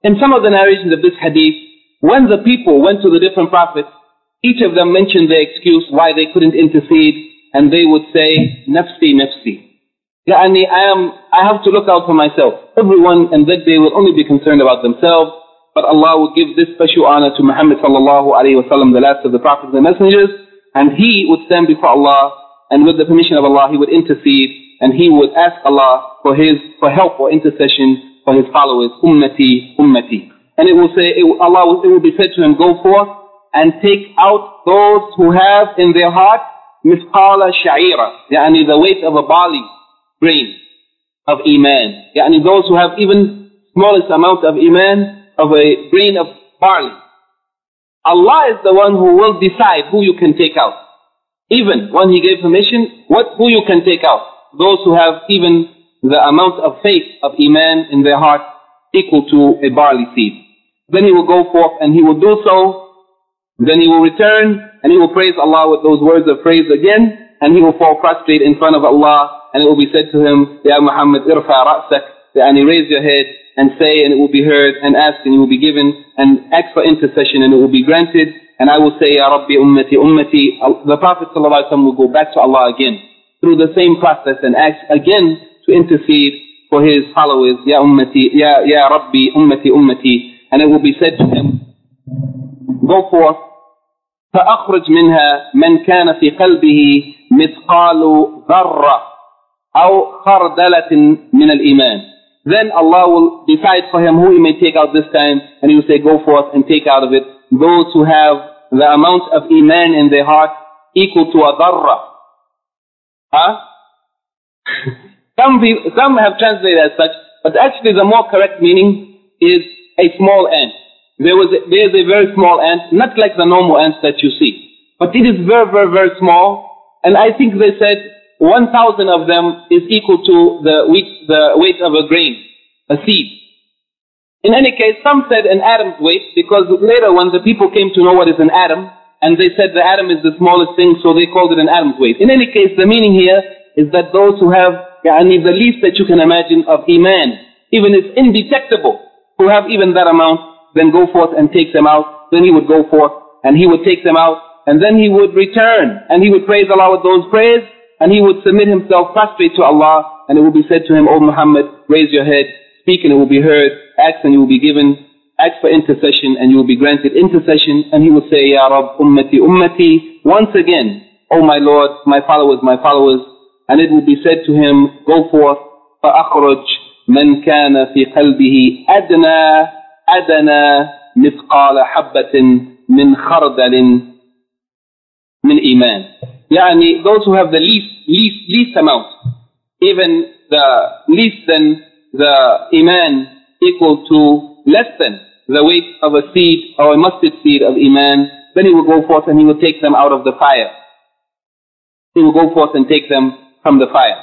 In some of the narrations of this hadith, when the people went to the different prophets, each of them mentioned their excuse why they couldn't intercede, and they would say, nafsi, nafsi. I have to look out for myself. Everyone in that day will only be concerned about themselves, but Allah will give this special honor to Muhammad sallallahu alayhi wa sallam, the last of the prophets and messengers, and he would stand before Allah, and with the permission of Allah, he would intercede, and he would ask Allah for help or intercession for his followers, ummati, ummati. And it will say, it will be said to him, go forth and take out those who have in their heart mithqala sha'ira, yani the weight of a barley grain of iman. Yani those who have even smallest amount of iman, of a grain of barley. Allah is the one who will decide who you can take out. Even when He gave permission, who you can take out. Those who have even the amount of faith of iman in their heart equal to a barley seed. Then he will go forth and he will do so. Then he will return and he will praise Allah with those words of praise again. And he will fall prostrate in front of Allah. And it will be said to him, Ya Muhammad, irfa ra'sak. And he raise your head and say, and it will be heard, and ask, and it will be given, and ask for intercession, and it will be granted. And I will say, Ya Rabbi, ummati, ummati. The Prophet ﷺ will go back to Allah again through the same process and ask again to intercede for his followers, Ya ummati, Ya Rabbi, ummati, ummati. And it will be said to him, go forth, فأخرج منها من كان في قلبه مثقال ذرة أو خردلة من الإيمان. Then Allah will decide for him who he may take out this time, and he will say, go forth and take out of it those who have the amount of iman in their heart equal to a dharra. Some have translated as such, but actually the more correct meaning is a small ant. There is a very small ant, not like the normal ants that you see, but it is very, very, very small. And I think they said 1,000 of them is equal to the weight of a grain, a seed. In any case, some said an atom's weight, because later when the people came to know what is an atom, and they said the atom is the smallest thing, so they called it an atom's weight. In any case, the meaning here is that those who have the least that you can imagine of iman, even it's indetectable, who have even that amount, then go forth and take them out. Then he would go forth and he would take them out, and then he would return and he would praise Allah with those prayers, and he would submit himself prostrate to Allah, and it will be said to him, O Muhammad, raise your head, speak and it will be heard, ask and you will be given, ask for intercession and you will be granted intercession. And he will say, Ya Rabb, ummati, ummati, once again, O my Lord, my followers, my followers. And it will be said to him, go forth, فأخرج من كان في قلبه أدنى مثقال حبة من خردل من إيمان. يعني those who have the least amount, even the least than the iman, equal to less than the weight of a seed or a mustard seed of iman, then he will go forth and he will take them out of the fire. He will go forth and take them from the fire.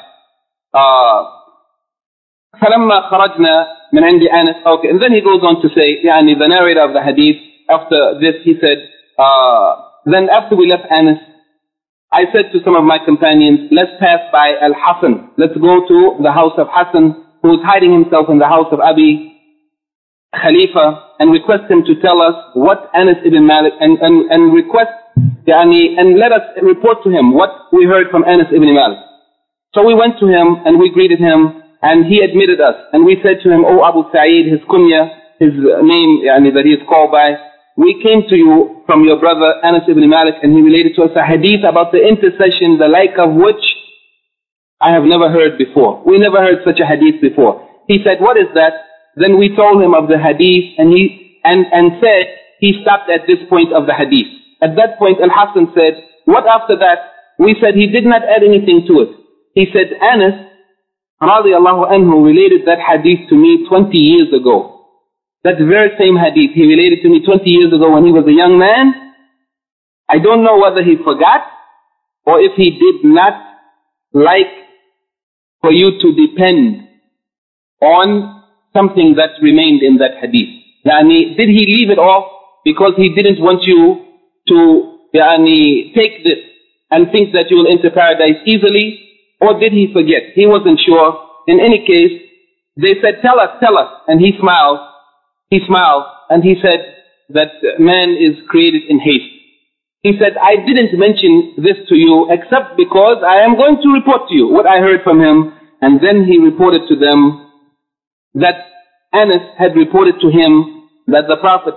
فلما خرجنا من عند أنس. Okay, and then he goes on to say, يعني the narrator of the hadith, after this he said, then after we left Anas, I said to some of my companions, let's pass by Al-Hasan. Let's go to the house of Hassan, who is hiding himself in the house of Abi Khalifa, and request him to tell us what Anas ibn Malik, and request, and let us report to him what we heard from Anas ibn Malik. So we went to him and we greeted him, and he admitted us. And we said to him, O Abu Sa'id, his kunya, his name that he is called by, we came to you from your brother Anas ibn Malik, and he related to us a hadith about the intercession, the like of which I have never heard before. We never heard such a hadith before. He said, what is that? Then we told him of the hadith, and he said he stopped at this point of the hadith. At that point, Al-Hasan said, what after that? We said he did not add anything to it. He said, Anas radiallahu anhu related that hadith to me 20 years ago. That very same hadith he related to me 20 years ago when he was a young man. I don't know whether he forgot or if he did not like for you to depend on something that remained in that hadith. Did he leave it off because he didn't want you to take this and think that you will enter paradise easily? Or did he forget? He wasn't sure. In any case, they said, tell us. And he smiled. he smiled and he said that man is created in haste. He said, I didn't mention this to you except because I am going to report to you what I heard from him. And then he reported to them that Anas had reported to him that the Prophet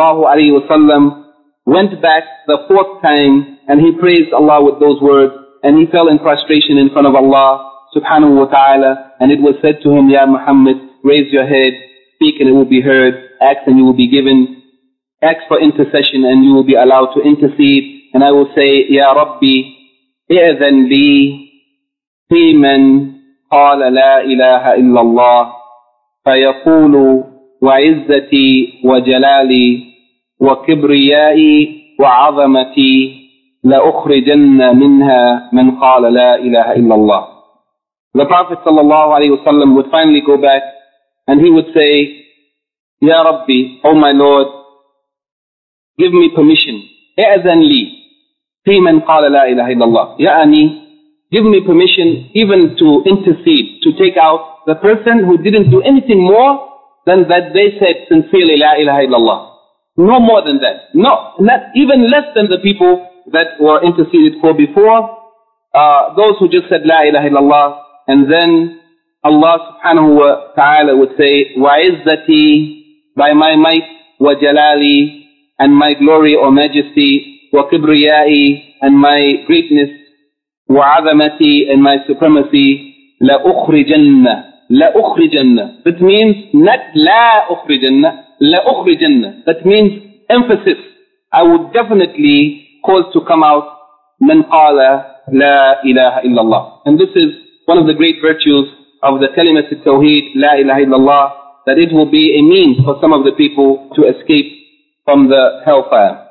ﷺ went back the 4th time and he praised Allah with those words, and he fell in prostration in front of Allah subhanahu wa ta'ala, and it was said to him, Ya Muhammad, raise your head, speak and it will be heard, ask and you will be given, ask for intercession and you will be allowed to intercede. And I will say, Ya Rabbi, i'adhan li fi man qala la ilaha illallah, fayaqulu wa izzati wa jalali wa kibriyai wa azamati la ukhrijanna minha man qala la ilaha illallah. The Prophet ﷺ would finally go back and he would say, Ya Rabbi, O my Lord, give me permission. إِأْذَنْ لِي فِي مَنْ قَالَ لَا إِلَهَ إِلَّا اللَّهِ. Yani, give me permission even to intercede, to take out the person who didn't do anything more than that they said sincerely, La ilaha illallah. No more than that. No, not even less than the people that were interceded for before. Those who just said La ilaha illallah. And then Allah subhanahu wa ta'ala would say, Wa izzati, by my might, wa jalali, and my glory or majesty, wa kibriyai, and my greatness, wa azamati, and my supremacy, la ukhrijanna. La ukhrijanna. That means not la ukhrijanna, la ukhrijanna. That means emphasis. I would definitely cause to come out man qala la ilaha illallah. And this is one of the great virtues of the kalimat al-tawheed, la ilaha illallah, that it will be a means for some of the people to escape from the hellfire.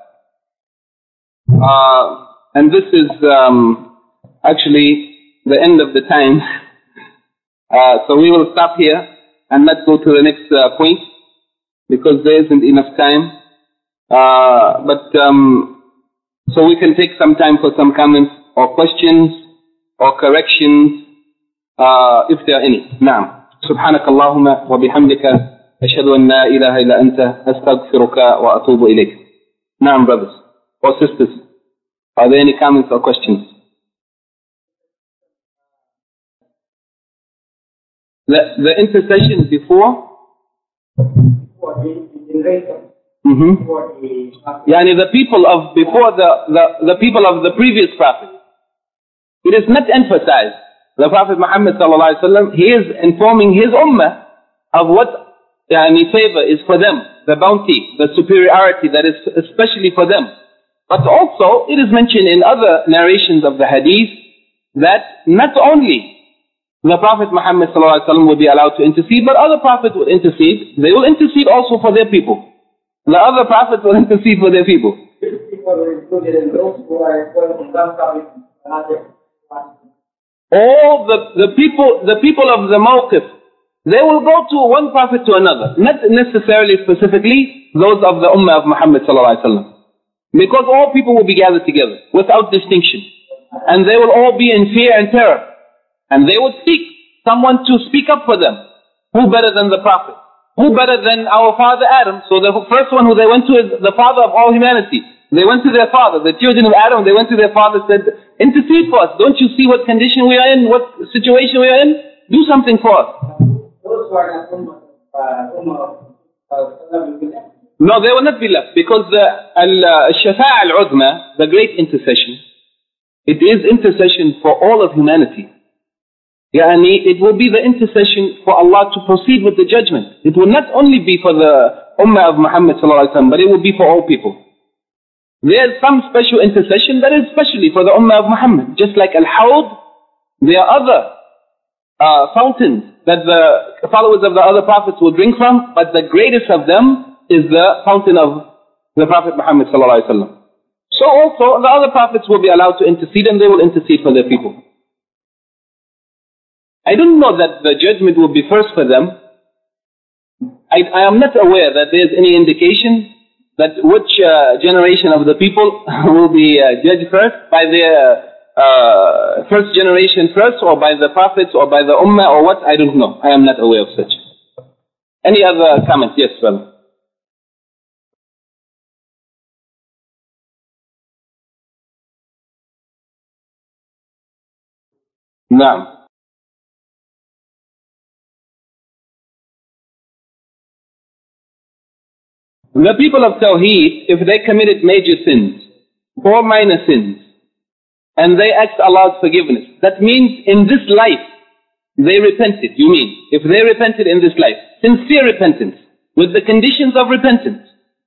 And this is actually the end of the time. So we will stop here and not go to the next point because there isn't enough time. So we can take some time for some comments or questions or corrections if there are any. نعم. سبحانك اللهم وبحمدك أشهد أن لا إله إلا أنت أستغفرك وأتوب إليك. نعم, brothers or sisters. Are there any comments or questions? The intercession before? Yani the people of before the people of the previous prophet. It is not emphasized. The Prophet Muhammad ﷺ, he is informing his ummah of what favor is for them, the bounty, the superiority that is especially for them. But also, it is mentioned in other narrations of the hadith that not only the Prophet Muhammad ﷺ will be allowed to intercede, but other prophets will intercede. They will intercede also for their people. The other prophets will intercede for their people. All the people of the mawqif, they will go to one prophet to another, not necessarily specifically those of the ummah of Muhammad ﷺ. Because all people will be gathered together without distinction. And they will all be in fear and terror. And they will seek someone to speak up for them. Who better than the prophet? Who better than our father Adam? So the first one who they went to is the father of all humanity. They went to their father, the children of Adam, they went to their father and said, intercede for us. Don't you see what condition we are in, what situation we are in? Do something for us. No, they will not be left because the al-shafa'a al-udma, the great intercession, it is intercession for all of humanity. Yani, it will be the intercession for Allah to proceed with the judgment. It will not only be for the ummah of Muhammad ﷺ, but it will be for all people. There is some special intercession that is specially for the ummah of Muhammad. Just like Al-Hawd, there are other fountains that the followers of the other prophets will drink from, but the greatest of them is the fountain of the Prophet Muhammad ﷺ. So also, the other prophets will be allowed to intercede and they will intercede for their people. I don't know that the judgment will be first for them. I am not aware that there is any indication that which generation of the people will be judged first, by their first generation first, or by the prophets, or by the ummah, or what, I don't know. I am not aware of such. Any other comment? Yes, brother. Naam. The people of Tawheed, if they committed major sins or minor sins, and they asked Allah's forgiveness, that means in this life they repented, you mean. If they repented in this life, sincere repentance, with the conditions of repentance,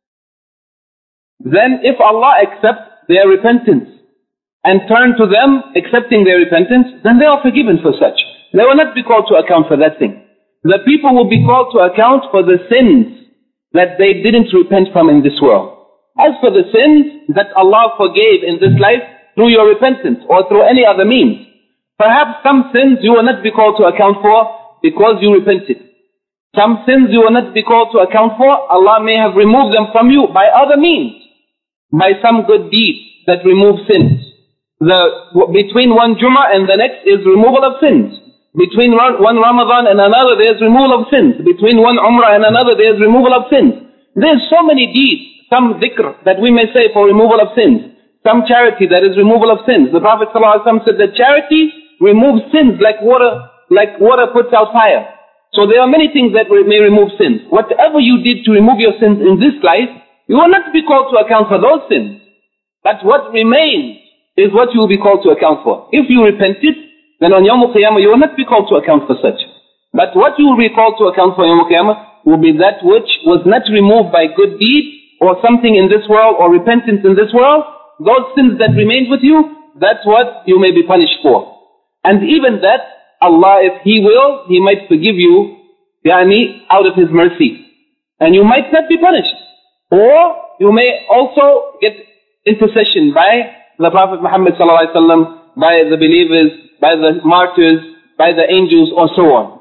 then if Allah accepts their repentance and turn to them accepting their repentance, then they are forgiven for such. They will not be called to account for that thing. The people will be called to account for the sins that they didn't repent from in this world. As for the sins that Allah forgave in this life through your repentance or through any other means, perhaps some sins you will not be called to account for because you repented. Some sins you will not be called to account for, Allah may have removed them from you by other means, by some good deeds that remove sins. Between one Jummah and the next is removal of sins. Between one Ramadan and another there is removal of sins. Between one Umrah and another there is removal of sins. There is so many deeds, some dhikr that we may say for removal of sins, some charity that is removal of sins. The Prophet ﷺ said that charity removes sins like water puts out fire. So there are many things that may remove sins. Whatever you did to remove your sins in this life, you will not be called to account for those sins. But what remains is what you will be called to account for. If you repented, then on Yawm al-Qiyamah you will not be called to account for such. But what you will be called to account for Yawm al-Qiyamah will be that which was not removed by good deed or something in this world or repentance in this world. Those sins that remained with you, that's what you may be punished for. And even that, Allah, if He will, He might forgive you, out of His mercy. And you might not be punished. Or you may also get intercession by the Prophet Muhammad ﷺ, by the believers, by the martyrs, by the angels, or so on.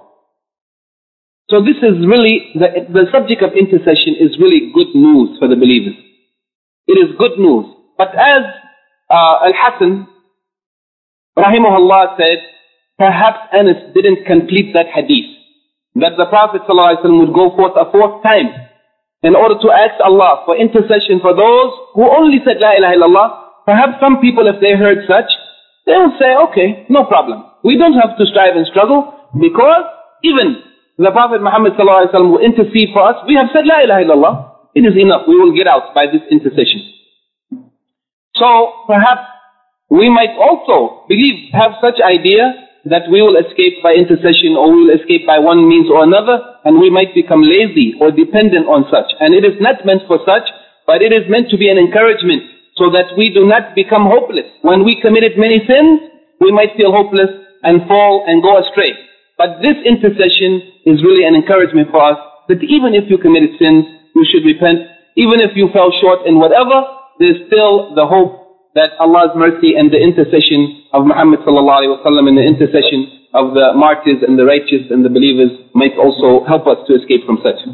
So this is really, the subject of intercession is really good news for the believers. It is good news. But as Al-Hasan, rahimahullah, said, perhaps Anas didn't complete that hadith, that the Prophet ﷺ would go forth a fourth time in order to ask Allah for intercession for those who only said La ilaha illallah. Perhaps some people, if they heard such, they will say, okay, no problem. We don't have to strive and struggle because even the Prophet Muhammad ﷺ will intercede for us. We have said La ilaha illallah. It is enough. We will get out by this intercession. So perhaps we might also have such idea that we will escape by intercession or we will escape by one means or another, and we might become lazy or dependent on such. And it is not meant for such, but it is meant to be an encouragement so that we do not become hopeless. When we committed many sins, we might feel hopeless and fall and go astray. But this intercession is really an encouragement for us that even if you committed sins, you should repent. Even if you fell short in whatever, there is still the hope that Allah's mercy and the intercession of Muhammad sallallahu alaihi wasallam and the intercession of the martyrs and the righteous and the believers might also help us to escape from such.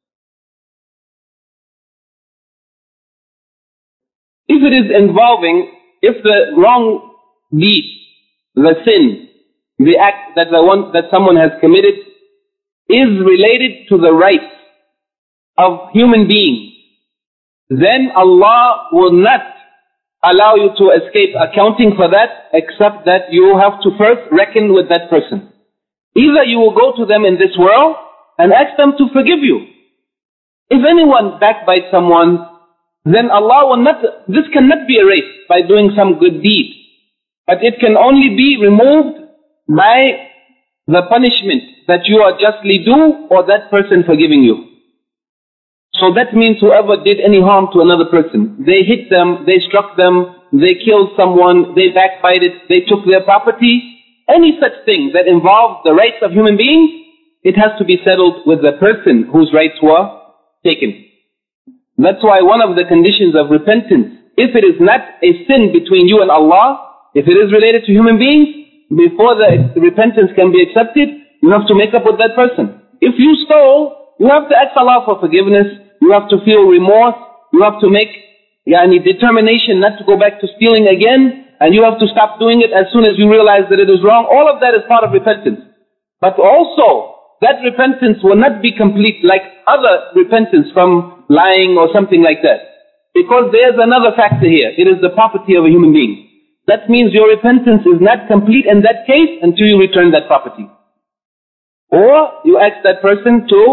If it is involving, if the wrong deed, the sin, the act that someone has committed is related to the rights of human beings, then Allah will not allow you to escape accounting for that, except that you have to first reckon with that person. Either you will go to them in this world and ask them to forgive you. If anyone backbites someone, then Allah will not, this cannot be erased by doing some good deed, but it can only be removed by the punishment that you are justly due or that person forgiving you. So that means whoever did any harm to another person, they hit them, they struck them, they killed someone, they backbited, they took their property, any such thing that involves the rights of human beings, it has to be settled with the person whose rights were taken. That's why one of the conditions of repentance, if it is not a sin between you and Allah, if it is related to human beings, before the repentance can be accepted, you have to make up with that person. If you stole, you have to ask Allah for forgiveness, you have to feel remorse, you have to make determination not to go back to stealing again, and you have to stop doing it as soon as you realize that it is wrong. All of that is part of repentance. But also, that repentance will not be complete like other repentance from lying or something like that. Because there's another factor here. It is the property of a human being. that means your repentance is not complete in that case until you return that property. Or you ask that person to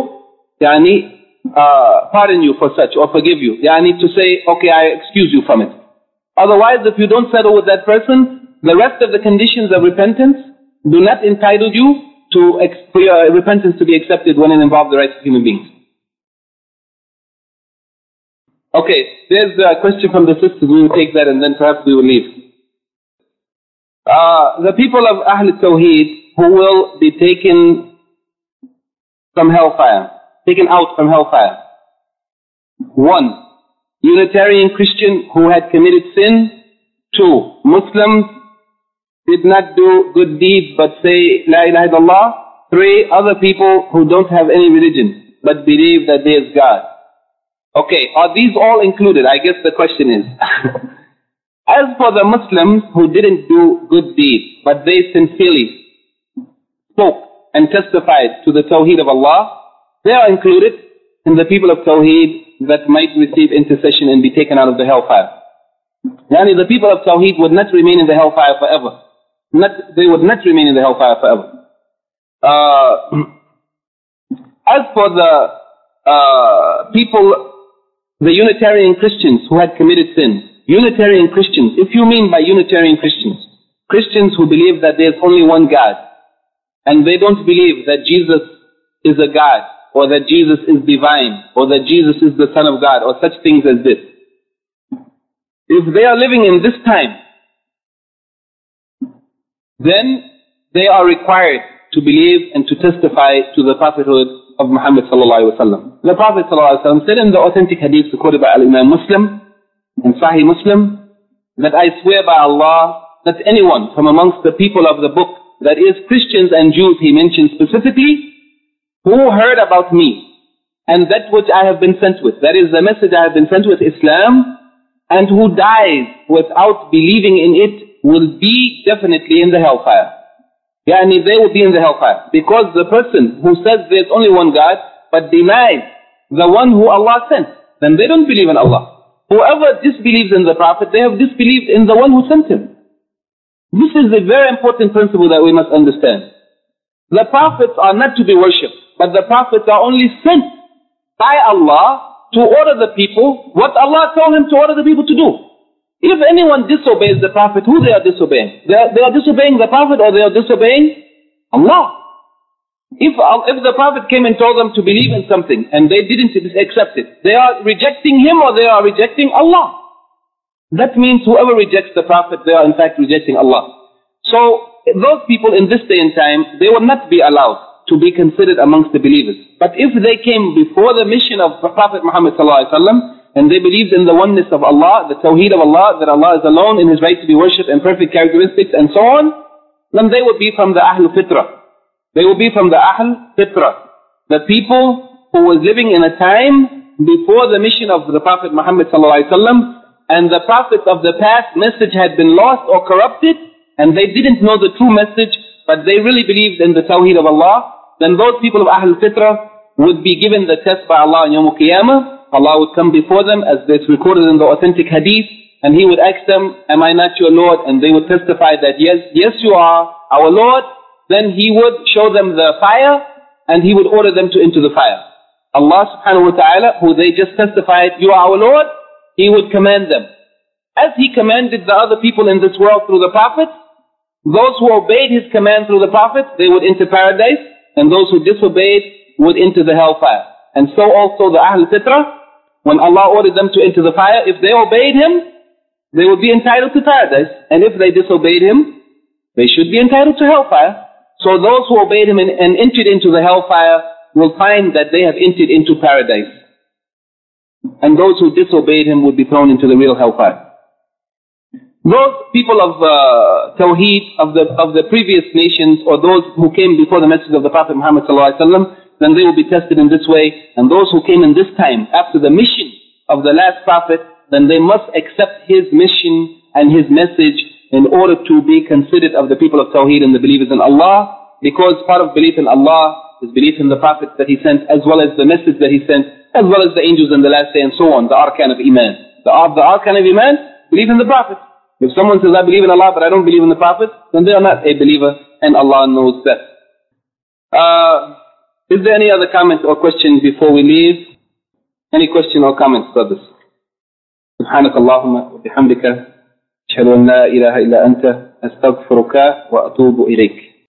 pardon you for such, or forgive you. To say, okay, I excuse you from it. Otherwise, if you don't settle with that person, the rest of the conditions of repentance do not entitle you for your repentance to be accepted when it involves the rights of human beings. Okay, there's a question from the sisters. We will take that and then perhaps we will leave. The people of Ahl Tawheed who will be taken from hellfire, taken out from hellfire. 1. Unitarian Christian who had committed sin. 2. Muslims did not do good deeds but say La ilaha illallah. 3. Other people who don't have any religion but believe that there is God. Okay, are these all included? I guess the question is. As for the Muslims who didn't do good deeds, but they sincerely spoke and testified to the Tawheed of Allah, they are included in the people of Tawheed that might receive intercession and be taken out of the hellfire. The people of Tawheed would not remain in the hellfire forever. They would not remain in the hellfire forever. As for the people, the Unitarian Christians who had committed sins, Unitarian Christians, if you mean by Unitarian Christians, Christians who believe that there's only one God, and they don't believe that Jesus is a God, or that Jesus is divine, or that Jesus is the Son of God, or such things as this. If they are living in this time, then they are required to believe and to testify to the prophethood of Muhammad sallallahu alaihi wasallam. The Prophet sallallahu alaihi wasallam said in the authentic hadith recorded by Imam Muslim, in Sahih Muslim, that I swear by Allah that anyone from amongst the people of the book, that is Christians and Jews he mentioned specifically, who heard about me and that which I have been sent with, that is the message I have been sent with, Islam, and who dies without believing in it, will be definitely in the hellfire. They will be in the hellfire. Because the person who says there's only one God, but denies the one who Allah sent, then they don't believe in Allah. Whoever disbelieves in the Prophet, they have disbelieved in the one who sent him. This is a very important principle that we must understand. The Prophets are not to be worshipped, but the Prophets are only sent by Allah to order the people what Allah told him to order the people to do. If anyone disobeys the Prophet, who they are disobeying? They are disobeying the Prophet, or they are disobeying Allah. If the Prophet came and told them to believe in something and they didn't accept it, they are rejecting him or they are rejecting Allah. That means whoever rejects the Prophet, they are in fact rejecting Allah. So those people in this day and time, they will not be allowed to be considered amongst the believers. But if they came before the mission of Prophet Muhammad sallallahu alaihi wasallam, and they believed in the oneness of Allah, the Tawheed of Allah, that Allah is alone in His right to be worshipped and perfect characteristics and so on, then they would be from the Ahl Fitrah. They will be from the Ahl Fitrah. The people who was living in a time before the mission of the Prophet Muhammad sallallahu alaihi wasallam, and the prophets of the past message had been lost or corrupted, and they didn't know the true message, but they really believed in the Tawheed of Allah, then those people of Ahl Fitrah would be given the test by Allah on Yawm al-Qiyamah. Allah would come before them, as it's recorded in the authentic hadith, and He would ask them, am I not your Lord? And they would testify that yes, you are our Lord. Then He would show them the fire, and He would order them to enter the fire. Allah subhanahu wa ta'ala, who they just testified, you are our Lord, He would command them. As He commanded the other people in this world through the prophets, those who obeyed His command through the prophets, they would enter paradise, and those who disobeyed would enter the hellfire. And so also the Ahl Fitrah, when Allah ordered them to enter the fire, if they obeyed Him, they would be entitled to paradise. And if they disobeyed Him, they should be entitled to hellfire. So those who obeyed Him and entered into the hellfire will find that they have entered into paradise. And those who disobeyed Him would be thrown into the real hellfire. Those people of Tawheed, of the previous nations, or those who came before the message of the Prophet Muhammad sallallahu alaihi wasallam, then they will be tested in this way. And those who came in this time, after the mission of the last Prophet, then they must accept his mission and his message in order to be considered of the people of Tawheed and the believers in Allah, because part of belief in Allah is belief in the prophets that He sent, as well as the message that He sent, as well as the angels in the last day and so on, the arkan of Iman. The arkan of Iman, belief in the prophets. If someone says, I believe in Allah, but I don't believe in the Prophet, then they are not a believer, and Allah knows that. Is there any other comment or question before we leave? Any question or comments, brothers? سبحانك اللهم وبحمدك أشهد أن لا إله إلا أنت أستغفرك وأتوب إليك.